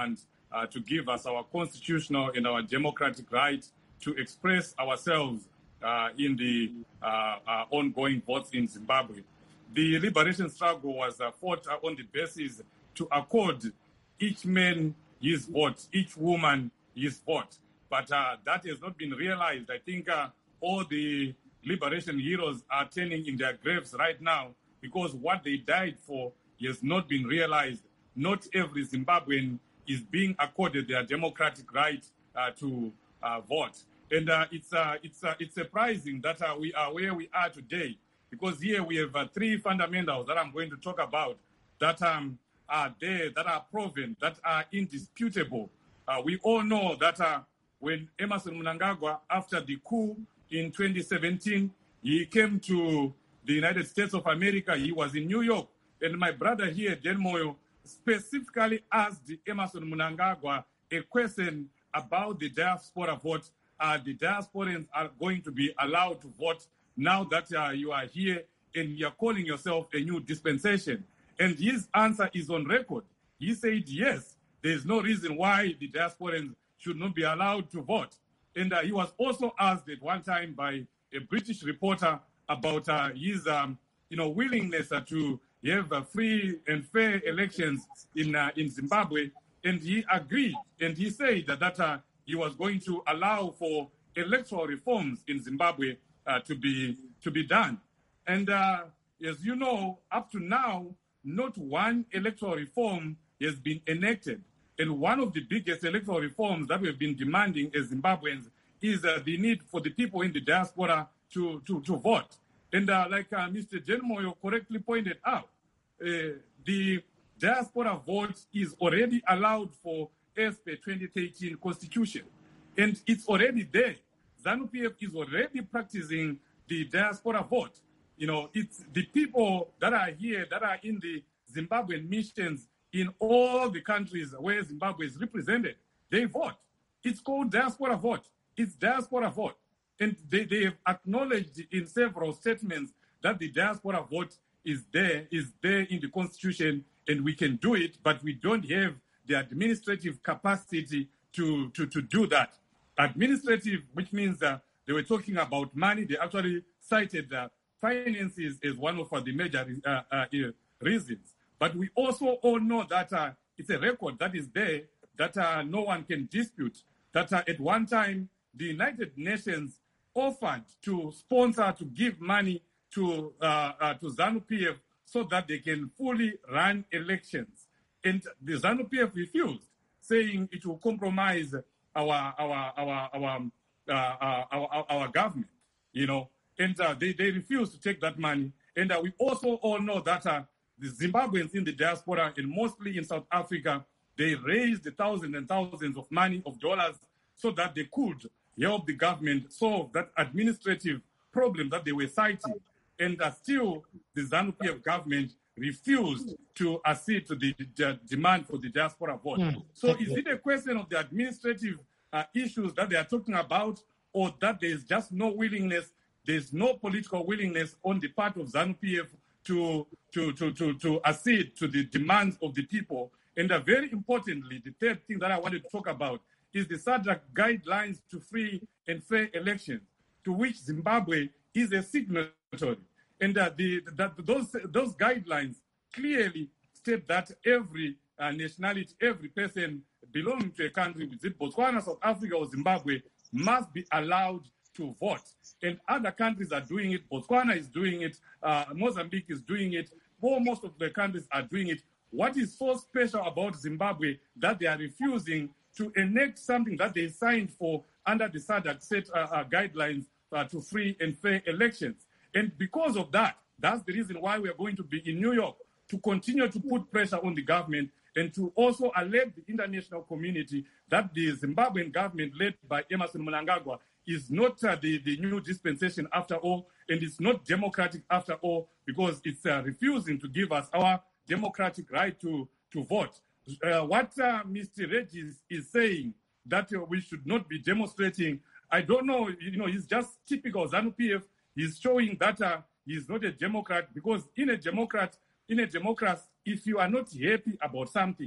uh, to give us our constitutional and our democratic right to express ourselves uh, in the uh, uh, ongoing votes in Zimbabwe. The liberation struggle was uh, fought uh, on the basis to accord each man his vote, each woman his vote. But uh, that has not been realized. I think uh, all the liberation heroes are turning in their graves right now because what they died for has not been realized. Not every Zimbabwean is being accorded their democratic right uh, to uh, vote. And uh, it's, uh, it's, uh, it's surprising that uh, we are where we are today, because here we have uh, three fundamentals that I'm going to talk about that um, are there, that are proven, that are indisputable. Uh, we all know that uh, when Emmerson Mnangagwa, after the coup in twenty seventeen, he came to the United States of America, he was in New York. And my brother here, Dan Moyo, specifically asked Emmerson Mnangagwa a question about the diaspora vote. Uh, the diasporans are going to be allowed to vote now that uh, you are here and you're calling yourself a new dispensation. And his answer is on record. He said, yes, there's no reason why the diasporans should not be allowed to vote. And uh, he was also asked at one time by a British reporter about uh, his um, you know, willingness uh, to have uh, free and fair elections in, uh, in Zimbabwe. And he agreed. And he said that, that uh, he was going to allow for electoral reforms in Zimbabwe uh, to be to be done. And uh, as you know, up to now, not one electoral reform has been enacted. And one of the biggest electoral reforms that we've been demanding as Zimbabweans is uh, the need for the people in the diaspora to, to, to vote. And uh, like uh, Mister Jenmoyo correctly pointed out, uh, the diaspora vote is already allowed for as per twenty thirteen constitution. And it's already there. ZANU-P F is already practicing the diaspora vote. You know, it's the people that are here, that are in the Zimbabwean missions in all the countries where Zimbabwe is represented, they vote. It's called diaspora vote. It's diaspora vote. And they, they have acknowledged in several statements that the diaspora vote is there, is there in the constitution, and we can do it, but we don't have the administrative capacity to, to, to do that. Administrative, which means uh, they were talking about money. They actually cited uh, finances as one of uh, the major uh, uh, reasons. But we also all know that uh, it's a record that is there that uh, no one can dispute, that uh, at one time the United Nations offered to sponsor, to give money to, uh, uh, to ZANU-P F so that they can fully run elections. And the ZANU-P F refused, saying it will compromise our our our our uh, uh, our, our government, you know, and uh, they they refused to take that money. And uh, we also all know that uh, the Zimbabweans in the diaspora and mostly in South Africa, they raised thousands and thousands of money of dollars so that they could help the government solve that administrative problem that they were citing. And uh, still, the ZANU-P F government refused to accede to the, the demand for the diaspora vote. Mm. So is it a question of the administrative uh, issues that they are talking about, or that there's just no willingness, there's no political willingness on the part of ZANU-P F to, to, to, to, to accede to the demands of the people? And uh, very importantly, the third thing that I wanted to talk about is the SADC guidelines to free and fair elections, to which Zimbabwe is a signatory. And uh, the, that those, those guidelines clearly state that every uh, nationality, every person belonging to a country, with Botswana, South Africa, or Zimbabwe, must be allowed to vote. And other countries are doing it. Botswana is doing it. Uh, Mozambique is doing it. Well, most of the countries are doing it. What is so special about Zimbabwe that they are refusing to enact something that they signed for under the SADC set uh, uh, guidelines uh, to free and fair elections? And because of that, that's the reason why we are going to be in New York, to continue to put pressure on the government and to also alert the international community that the Zimbabwean government led by Emmerson Mnangagwa is not uh, the, the new dispensation after all, and it's not democratic after all, because it's uh, refusing to give us our democratic right to, to vote. Uh, what uh, Mister Regis is saying, that uh, we should not be demonstrating, I don't know, you know, he's just typical ZANU-P F. He's showing that uh, he's not a Democrat, because in a Democrat, in a Democrat, if you are not happy about something,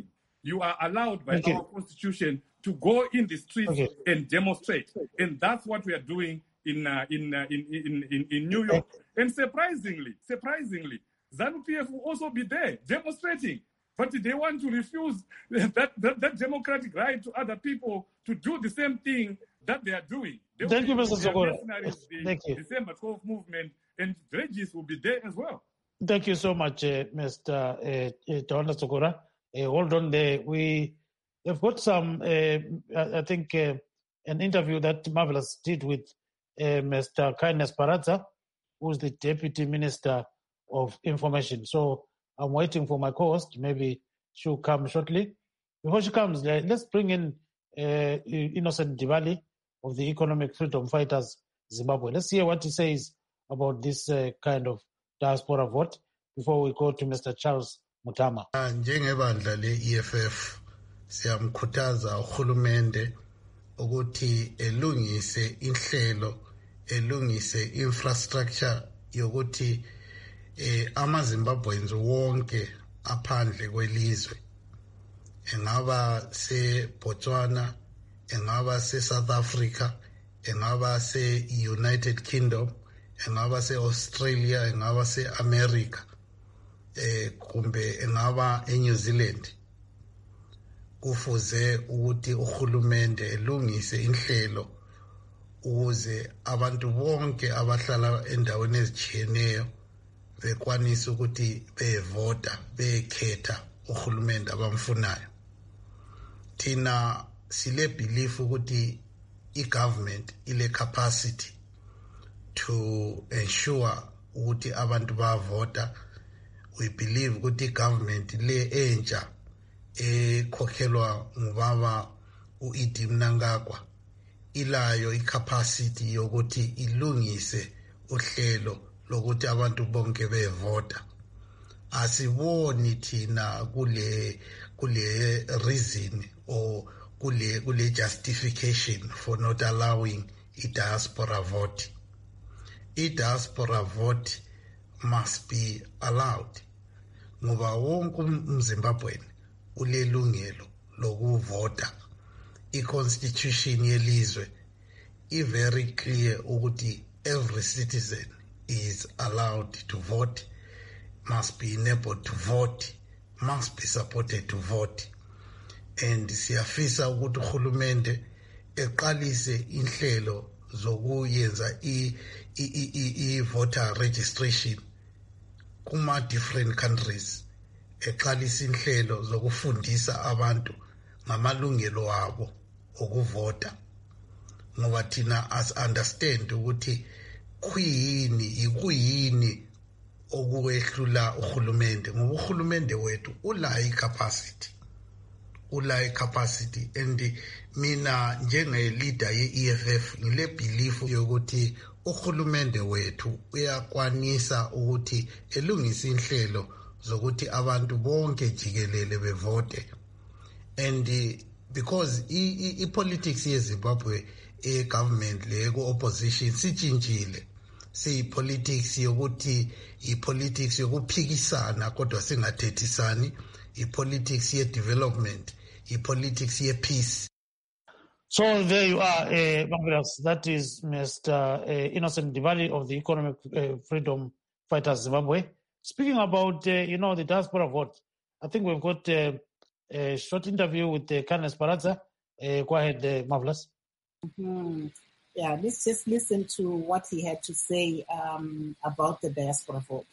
You are allowed by okay. our constitution to go in the streets okay. and demonstrate. And that's what we are doing in uh, in, uh, in, in, in in New York. And surprisingly, surprisingly, ZANU P F will also be there demonstrating. But they want to refuse that, that, that democratic right to other people to do the same thing that they are doing. They Thank you, Mister Sokora. The Thank you. December twelfth movement, and Regis will be there as well. Thank you so much, uh, Mister Uh, uh, Tawanda Sokora. Uh, hold on there. We have got some, uh, I think, uh, an interview that Marvelous did with uh, Mister Kindness Paradza, who's the Deputy Minister of Information. So I'm waiting for my co-host. Maybe she'll come shortly. Before she comes, let's bring in uh, Innocent Diwali of the Economic Freedom Fighters Zimbabwe. Let's hear what he says about this uh, kind of diaspora vote before we go to Mister Charles Mutama. Njengebandla le-E F F siyamkhuthaza uhulumende ukuthi elungise inhlelo, elungise infrastructure yokuthi eh amaZimbabweans wonke aphandle kwelizwe, engaba se Botswana, engaba se South Africa, engaba se United Kingdom, engaba se Australia, engaba se America, eh kumbe engaba e New Zealand, kufuze ukuthi uhulumende elungise inhlelo ukuze abantu bonke abahlala endaweni ezitshiyeneyo bekwanisa ukuthi bevota, bekhetha uhulumende abamfunayo. Thina sile belief ukuthi i-government ile capacity to ensure ukuthi abantu bavota. We believe ukuthi i-government le entsha ekhokhelwa ngubaba u-Idi Mnangagwa ilayo i-capacity yokuthi ilungise uhlelo lokuthi abantu bonke bevota. Asiboni thina kule kule reason or kule kule justification for not allowing i-diaspora vote. I-diaspora vote must be allowed. Ngoba wonke umZimbabwean ulelungelo lokuvota. I-constitution yelizwe is very clear ukuthi every citizen is allowed to vote, must be enabled to vote, must be supported to vote. And siyafisa ukuthi uhulumende eqalise inhlelo zokuyenza i-voter registration kuma different countries, eqalise inhlelo zokufundisa abantu ngamalungelo abo okuvota. Ngoba thina as understand ukuthi kuyini ikuyini okuwehlula uhulumende, ngoba uhulumende wethu ula i-capacity ula i-capacity. And mina njenge leader ye-E F F ngile belief yokuthi uhulumende wethu uyakwanisa ukuthi elungise inhlelo zokuthi abantu bonke jikelele bevote. And uh, because i-politics yeZimbabwe e-government le ku-opposition sitshintshile, siyi-politics yokuthi i-politics yokuphikisana kodwa singathethisani, i-politics ye-development, i-politics ye-peace. So there you are, uh, Marvelous. That is Mister Uh, Innocent Diwali of the Economic uh, Freedom Fighters Zimbabwe. Speaking about, uh, you know, the diaspora vote, I think we've got uh, a short interview with uh, Kindness Paradza. Uh, go ahead, uh, Marvelous. Mm-hmm. Yeah, let's just listen to what he had to say um, about the diaspora vote.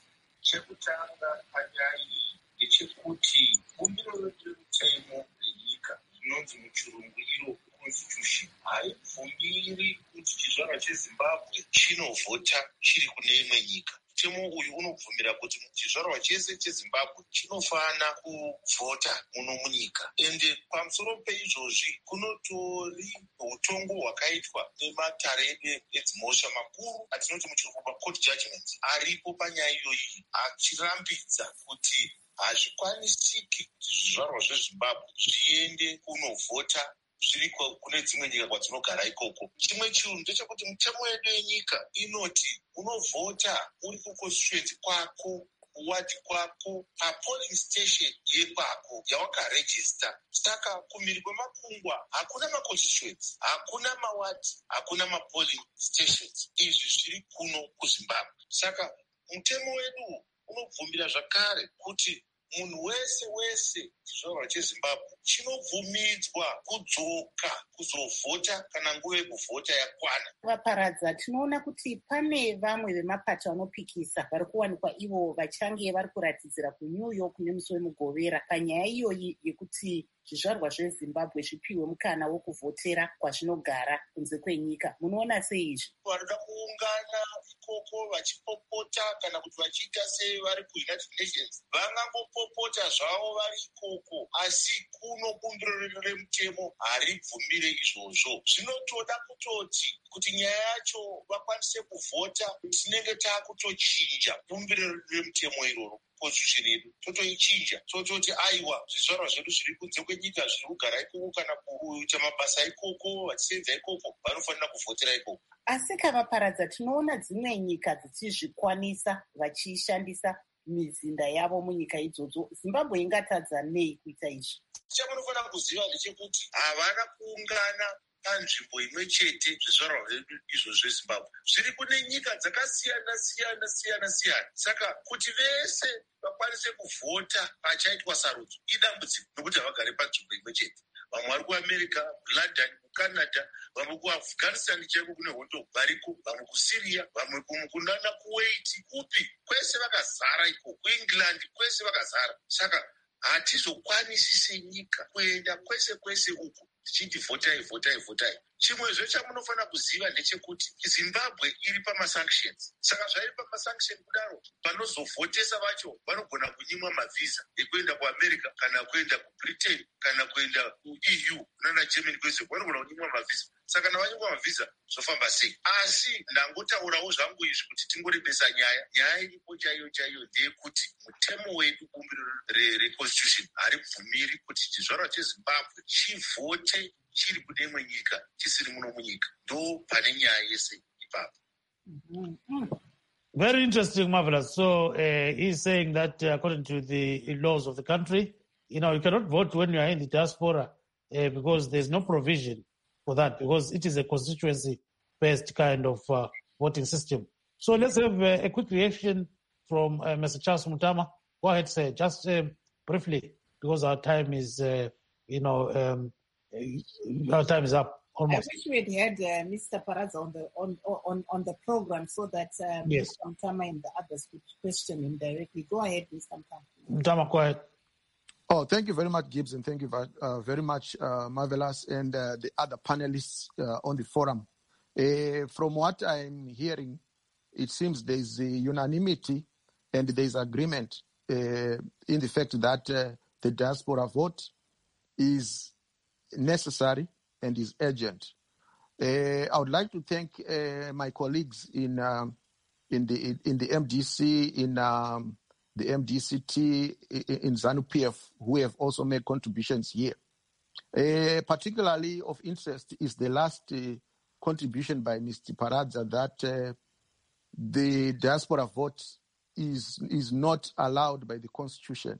Constitution haibvumiri kuti chizvarwa cheZimbabwe chinovhota chiri kune imwe nyika. Mutemo uyu unobvumira kuti chizvarwa chese cheZimbabwe chinofana kuvhota muno munyika. Ende pamusoro peizvozvi kunotori utongo hwakaitwa nematare edzimhosva makuru atinoti muchirungu macourt judgments aripo panyaya iyoyi, achirambidza kuti hazvikwanisiki kuti zvizvarwa zveZimbabwe zviende kunovhota zviri kune dzimwe nyika kwadzinogara ikoko. Chimwe chinhu ndechekuti mutemo yedu yenyika inoti unovhota uri kuconstituency kwako wadi kwako papolling station yekwako yawakarejista. Saka kumhiri kwemakungwa hakuna maconstituents, hakuna mawadi, hakuna mapolling stations. Izvi zviri kuno kuZimbabwe. Saka mutemo wedu unobvumbira zvakare kuti munhu wese wese chizvarwa cheZimbabwe chinobvumidzwa kudzoka kuzovhota kana nguva yekuvhota yakwana. Vaparadza, tinoona kuti pane vamwe vemapato anopikisa vari kuwanikwa ivo vachange vari kuratidzira kuNew York nemusi wemugovera panyaya iyoyi yekuti zvizvarwa zveZimbabwe zvipiwe mukana wokuvhotera kwazvinogara kunze kwenyika. Munoona sei izvi? Vanoda kuungana ikoko vachipopota kana kuti vachiita sevari kuUnited Nations vangangopopota zvavo vari ikoko, asi kuno bumbiro remutemo haribvumire izvozvo. Zvinotoda kutoti kuti nyaya yacho vakwanise kuvhota, tinenge taakutochinja bumbiro remutemo iroro. Constitution yedu totoichinja, tototi aiwa zvizvarwa zvedu zviri kunze kwenyika zviri kugara ikoko kana kuita mabasa ikoko vachisenza ikoko vanofanira kuvhotera ikoko. Asi kavaparadza, tinoona dzimwe nyika dzichizvikwanisa vachishandisa mizinda yavo munyika idzodzo. Zimbabwe ingatadza nei kuita izvi? Chamunofanira kuziva ndechekuti havana kuungana panzvimbo imwe chete zvizvarwa zvedu izvo zveZimbabwe. Zviri kune nyika dzakasiyana siyana siyana siyana. Saka kuti vese vakwanise kuvhota pachaitwa sarudzo idambudziko, nokuti havagare panzvimbo imwe chete. Vamwe vari kuAmerica, London, kuCanada, vamwe kuAfghanistan chaiko kune hondo variko, vamwe kuSyria, vamwe kunana Kuwait, kupi kwese vakazara iko, kuEngland kwese vakazara. Saka hatizokwanisi senyika kuenda kwese kwese uku tichiti vhotai vhotai vhotai. Chimwezve chamunofanira kuziva ndechekuti Zimbabwe iri pamasanctions. Saka zvairi pamasanction kudaro, vanozovhotesa vacho vanogona kunyimwa mavhisa ekuenda kuAmerica kana kuenda kuBritain kana kuenda kuE U nana Germany kwese vanogona kunyimwa mavhisa. Saka navanyimwa mavhisa zvofamba sei? Asi ndangotaurawo zvangu izvi kuti tingorebesa nyaya. Nyaya iripo chaiyo chaiyo ndeyekuti mutemo wedu bumbiro reconstitution haribvumiri kuti chizvarwa cheZimbabwe chivhote chiri kune imwe nyika chisiri muno munyika. Ndo pane nyaya yese ipapo. Very interesting, Marvelous. So uh, he's saying that uh, according to the laws of the country, you know, you cannot vote when you are in the diaspora uh, because there's no provision for that, because it is a constituency-based kind of uh, voting system. So let's have uh, a quick reaction from uh, Mister Charles Mutama. Go ahead, sir, just uh, briefly, because our time is, uh, you know, um, our time is up almost. I wish we had had uh, Mister Paradza on the on on on the program so that um, yes. Mister Mutama and the others could question him directly. Go ahead, Mister Mutama. Mutama, go ahead. Oh, thank you very much, Gibbs, and thank you uh, very much, uh, Marvelous, and uh, the other panelists uh, on the forum. Uh, from what I'm hearing, it seems there is a unanimity and there is agreement uh, in the fact that uh, the diaspora vote is necessary and is urgent. Uh, I would like to thank uh, my colleagues in um, in the in the M D C, in um, the M D C T, in ZANU-P F, who have also made contributions here. Uh, particularly of interest is the last uh, contribution by Mister Paradza that uh, the diaspora vote is is not allowed by the Constitution.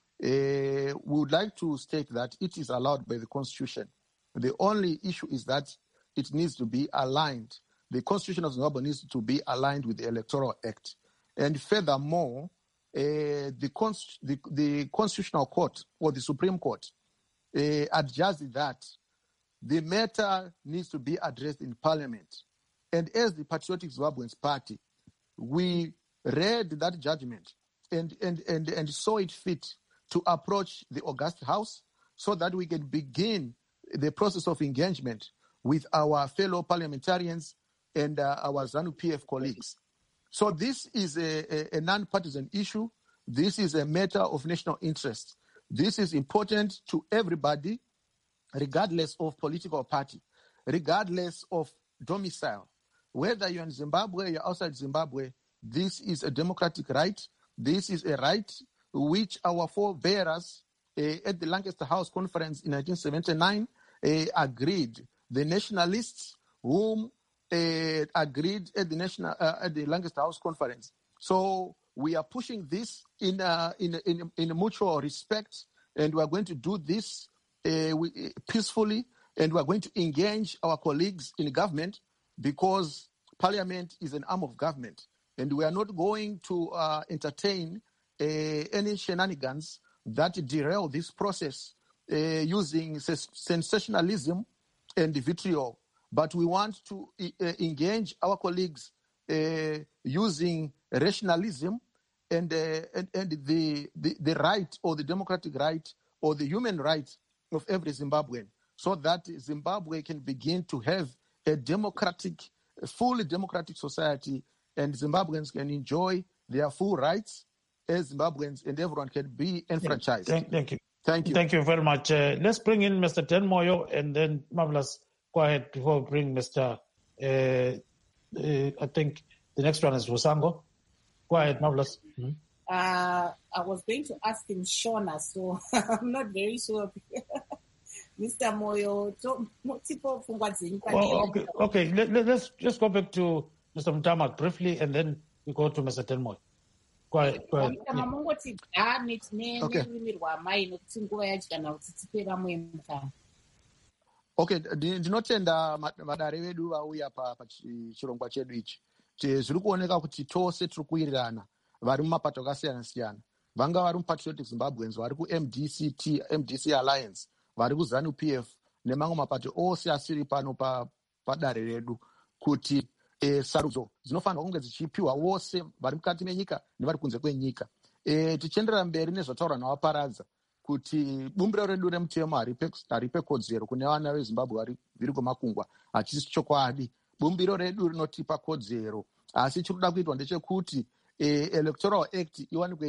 Uh, we would like to state that it is allowed by the Constitution. The only issue is that it needs to be aligned. The Constitution of Zimbabwe needs to be aligned with the Electoral Act. And furthermore, uh, the, Const- the, the Constitutional Court or the Supreme Court uh, adjusted that the matter needs to be addressed in Parliament. And as the Patriotic Zimbabweans Party, we read that judgment and, and, and, and saw it fit to approach the August House so that we can begin the process of engagement with our fellow parliamentarians and uh, our ZANU-P F colleagues. So this is a, a, a non-partisan issue. This is a matter of national interest. This is important to everybody, regardless of political party, regardless of domicile. Whether you're in Zimbabwe, you're outside Zimbabwe, this is a democratic right. This is a right which our forebearers uh, at the Lancaster House Conference in nineteen seventy-nine uh, agreed. The nationalists whom uh, agreed at the national uh, at the Lancaster House Conference. So we are pushing this in uh, in, in in mutual respect, and we are going to do this uh, we, peacefully, and we are going to engage our colleagues in government, because Parliament is an arm of government, and we are not going to uh, entertain uh, any shenanigans that derail this process uh, using ses- sensationalism and vitriol. But we want to uh, engage our colleagues uh, using rationalism and, uh, and, and the, the, the right, or the democratic right, or the human right of every Zimbabwean, so that Zimbabwe can begin to have a democratic, a fully democratic society, and Zimbabweans can enjoy their full rights as Zimbabweans, and everyone can be enfranchised. Thank, thank you. Thank you. Thank you very much. Uh, let's bring in Mister Tenmoyo, and then Marvelous, go ahead before we bring Mister Uh, uh, I think the next one is Vusango. Go ahead, Marvelous. Mm-hmm. Uh, I was going to ask him Shona, so I'm not very sure. Mister Moyo, well, okay, okay. Let, let, let's just go back to Mister Mutamak briefly, and then we go to Mister Tenmoyo. Go ahead. Go ahead. Yeah. Okay. Okay, ndinotenda madare vedu vauya pachirongwa chedu ichi. Zviri kuoneka kuti tose tiri kuwirirana vari mumapato akasiyana siyana. Vanga vari muPatriotic Zimbabweans, vari kuM D C T, M D C Alliance, vari kuZANU P F, nemamwe mapato ose asiri pano padare redu, kuti e, sarudzo dzinofanirwa kunge dzichipiwa wose vari mukati menyika nevari kunze kwenyika. E, tichienderera mberi nezvataura navaparadza kuti bumbiro redu remutemo haripe kodzero kune vana veZimbabwe vari viri kwemakungwa, hachisi chokwadi. Bumbiro redu rinotipa kodzero, asi chiri kuda kuitwa ndechekuti e, Electoral Act iwanikwe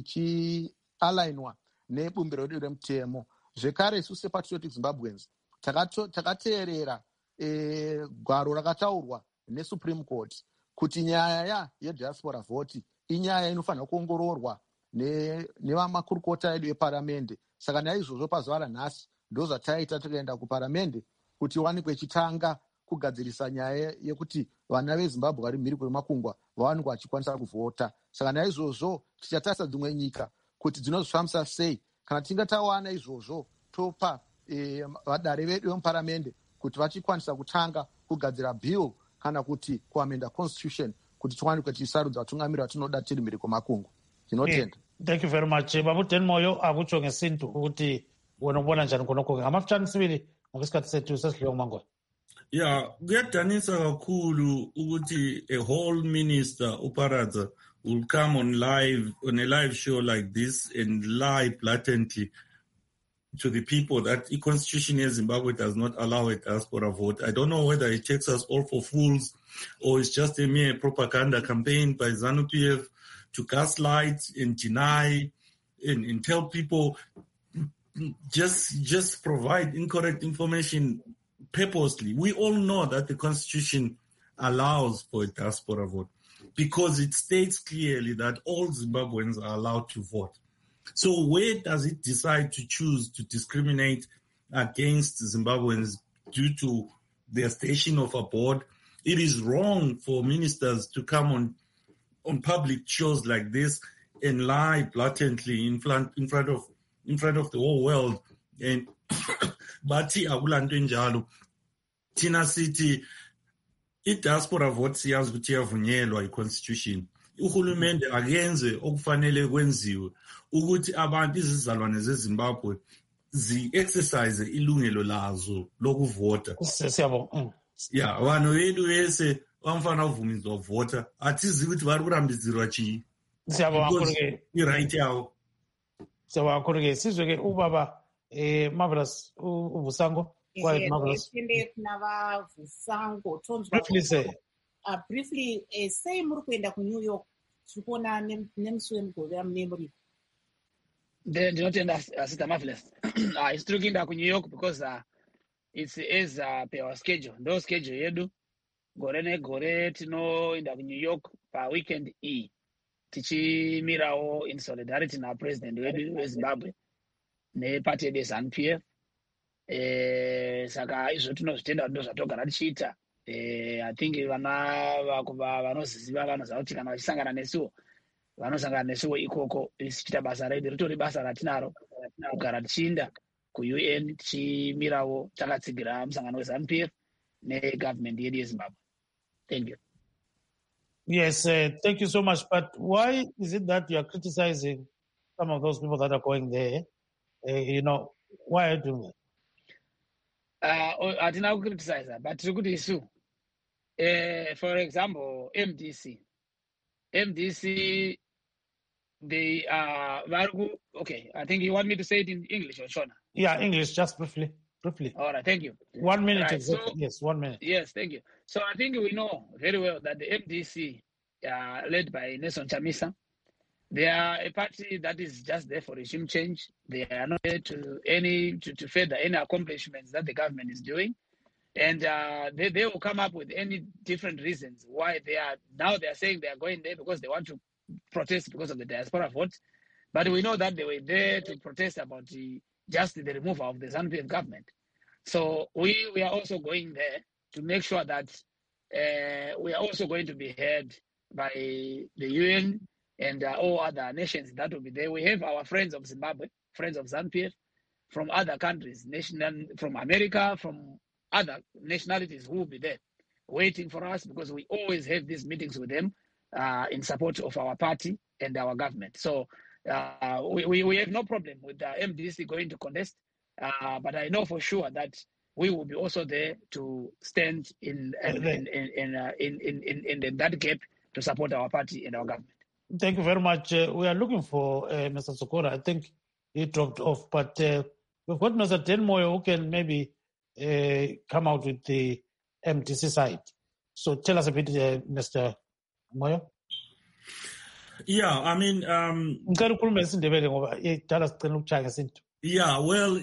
ichialainwa nebumbiro redu remutemo. Zvekare isu sePatriotic Zimbabweans takateerera e, gwaro rakataurwa neSupreme Court kuti nyaya yediaspora vote inyaya inofanira kuongororwa nevamakurukota edu eparamende. Saka naizvozvo pazuva ranhasi ndozvataita tikaenda kuparamende kuti iwanikwe ichitanga kugadzirisa nyaya yekuti vana veZimbabwe vari mhiri kwemakungwa vawanikwa vachikwanisa kuvhota. Saka naizvozvo tichatarisa dzimwe nyika kuti dzinozvifambisa sei. Kana tinga tawana izvozvo topa e, vadare vedu vemuparamende kuti vachikwanisa kutanga kugadzira bill kana kuti kuamenda constitution kuti tiwanikwe tichisarudza vatungamiri vatinoda tiri mhiri kwemakungwa. Tinotenda. Thank you very much. Babu Tenmoyo akutsho ngesintu ukuthi wena ubona njani khonokho ngamafutshane sibili ngokusikhathi sethu sesidliwa ngomangwana. Yeah, kuyadanisa kakhulu ukuthi a whole minister uParadza will come on live on a live show like this and lie blatantly to the people that the constitution in Zimbabwe does not allow a diaspora vote. I don't know whether it takes us all for fools or it's just a mere propaganda campaign by ZANU P F to gaslight and deny and, and tell people, just just provide incorrect information purposely. We all know that the constitution allows for a diaspora vote because it states clearly that all Zimbabweans are allowed to vote. So where does it decide to choose to discriminate against Zimbabweans due to their station of abode? It is wrong for ministers to come on on public shows like this and lie blatantly in front in front of in front of the whole world. And bathi akulanto enjalo thina sithi i-diaspora vote siyazi ukuthi iyavunyelwa i-constitution. Uhulumende akenze okufanele kwenziwe ukuthi abantu izizalwane zeZimbabwe zi-exercise ilungelo lazo lokuvota. Siyabonga. Yeah, vanhu vedu vese vamfana kuvumidzwa kuvhota, hatizivi kuti vari kurambidzirwa chii. Siyabonga i-right yavo. Siyabonga kurike sizwe ke ubaba eh Marvelous uVusango. Quiet Marvelous. Tende kuna vaVusango tonzwa. Briefly say. Uh, briefly eh, sei muri kuenda ku New York tikuona nemusi wemugove memori. Ndinotenda Sister Marvelous. Ah, it's true kuenda ku New York because uh, it's is uh, per our schedule. Ndo schedule yedu. Gore negore tinoenda ku New York pa weekend e. Tichimirawo in solidarity na president wedu weZimbabwe neparty yedu yeZANU P F. Eh, saka izvo tinozvitenda ndo zvatogara tichiita. Eh, I think vana vakuva vanoziva vanoziva kuti kana vachisangana nesuwo vanosangana nesuwo ikoko tichiita basa redu ritori basa ratinaro kugara tichiinda ku-U N tichimirawo takatsigira musangano weZANU P F negovernment yedu yeZimbabwe. Thank you. Yes, uh, thank you so much. But why is it that you are criticizing some of those people that are going there? Uh, you know, why are you doing that? Uh, hatina criticize, but tiri kuti isu, uh, for example, M D C. M D C, they are, uh, okay, I think you want me to say it in English or Shona? Yeah, English, just briefly. Briefly. All right, thank you. One minute. Right, exactly. so, yes, one minute. Yes, thank you. So I think we know very well that the M D C, uh, led by Nelson Chamisa, they are a party that is just there for regime change. They are not there to any to, to further any accomplishments that the government is doing. And uh, they, they will come up with any different reasons why they are, now they are saying they are going there because they want to protest because of the diaspora vote. But we know that they were there to protest about the, just the removal of the ZANU P F government. So we, we are also going there to make sure that uh, we are also going to be heard by the U N and uh, all other nations that will be there. We have our friends of Zimbabwe, friends of ZANU P F, from other countries, national, from America, from other nationalities who will be there waiting for us because we always have these meetings with them uh, in support of our party and our government. So uh, we, we, we have no problem with the M D C going to contest, uh, but I know for sure that we will be also there to stand in in in in, in, uh, in, in, in, in that gap to support our party and our government. Thank you very much. Uh, we are looking for uh, Mister Sokora. I think he dropped off, but uh, we've got Mister Tenmoyo who can maybe uh, come out with the M D C side. So tell us a bit, uh, Mister Moyo. Yeah, I mean, um, yeah, well,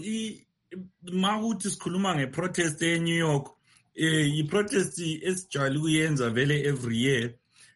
Mahut is kulumang a protest in New York. He protest is Jaluyenza Vele every year.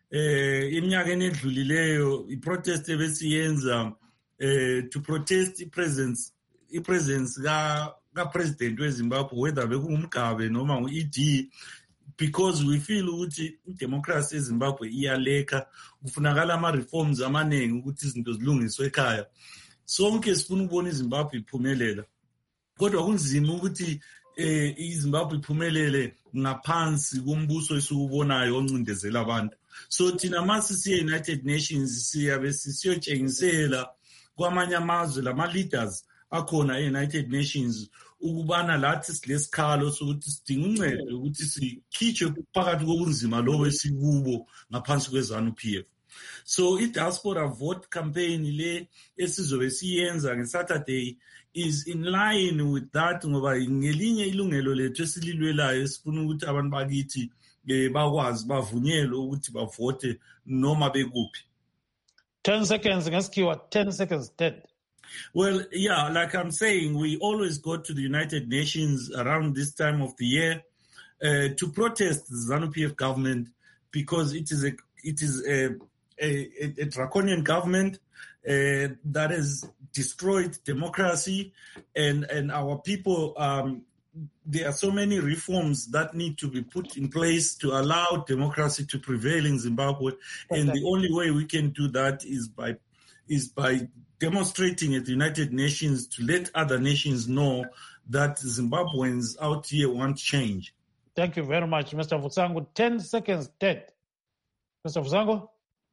In Yagane Lulileo, he protest Evesienza to protest the presence, the presence, the president of Zimbabwe, whether Bekumkabe, no man, E D. Because we feel ukuthi democracy eZimbabwe iyaleka kufunakala ama reforms amaningi ukuthi izinto zilungiswe ekhaya sonke sifuna ukubona iZimbabwe iphumelela kodwa kunzima ukuthi eh iZimbabwe iphumelele ngaphansi kombuso esikubonayo oncindezela abantu so thina mase siye United Nations siyabe siyotshengisela kwamanye amazwe lama leaders akhona e-United Nations ukubana lathi silesikhalo sokuthi sidinga uncedo ukuthi sikhitshwe phakathi kobunzima lobo esikubo ngaphansi kweZANU P F. So i-diaspora vote campaign le esizobe siyenza ngeSaturday is in line with that ngoba ngelinye ilungelo lethu esililwelayo esifuna ukuthi abantu bakithi bakwazi bavunyelwe ukuthi bavote noma bekuphi. ten seconds ngesikiwa ten seconds dead. Well, yeah, like I'm saying, we always go to the United Nations around this time of the year uh, to protest the ZANU P F government because it is a it is a a, a draconian government uh, that has destroyed democracy and and our people. Um, there are so many reforms that need to be put in place to allow democracy to prevail in Zimbabwe, okay. And the only way we can do that is by is by demonstrating at the United Nations to let other nations know that Zimbabweans out here want change. Thank you very much, Mister Fusango. ten seconds dead. Mister Fusango?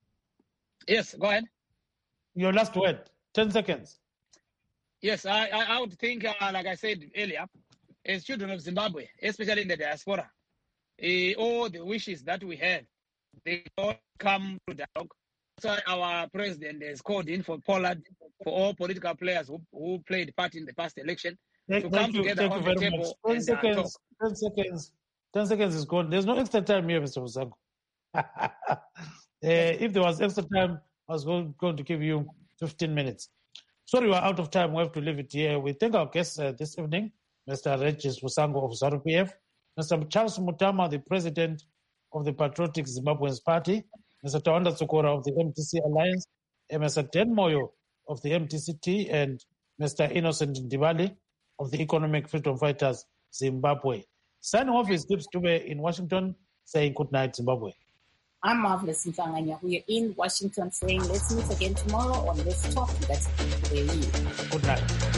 Yes, go ahead. Your last word, ten seconds. Yes, I, I, I would think, uh, like I said earlier, as children of Zimbabwe, especially in the diaspora, uh, all the wishes that we have, they all come to dialogue. That's why our president has called in for Pollard, for all political players who, who played part in the past election, thank, to thank come you, together on the table. Ten and, seconds, uh, talk. ten seconds, ten seconds is gone. There's no extra time here, Mister Fusango. uh, if there was extra time, I was going, going to give you fifteen minutes. Sorry, we're out of time. We have to leave it here. We thank our guests uh, this evening, Mister Regis Fusango of ZANU P F, Mister Charles Mutama, the president of the Patriotic Zimbabweans Party, Mister Tawanda Sokora of the M T C Alliance, and Mister Den Moyo of the M T C T, and Mister Innocent Ndibali of the Economic Freedom Fighters Zimbabwe. Signing off is Gibbs Dube in Washington, saying good night, Zimbabwe. I'm Marvelous Mfanganya. We are in Washington saying let's meet again tomorrow on Let's Talk. That's the year. Good night.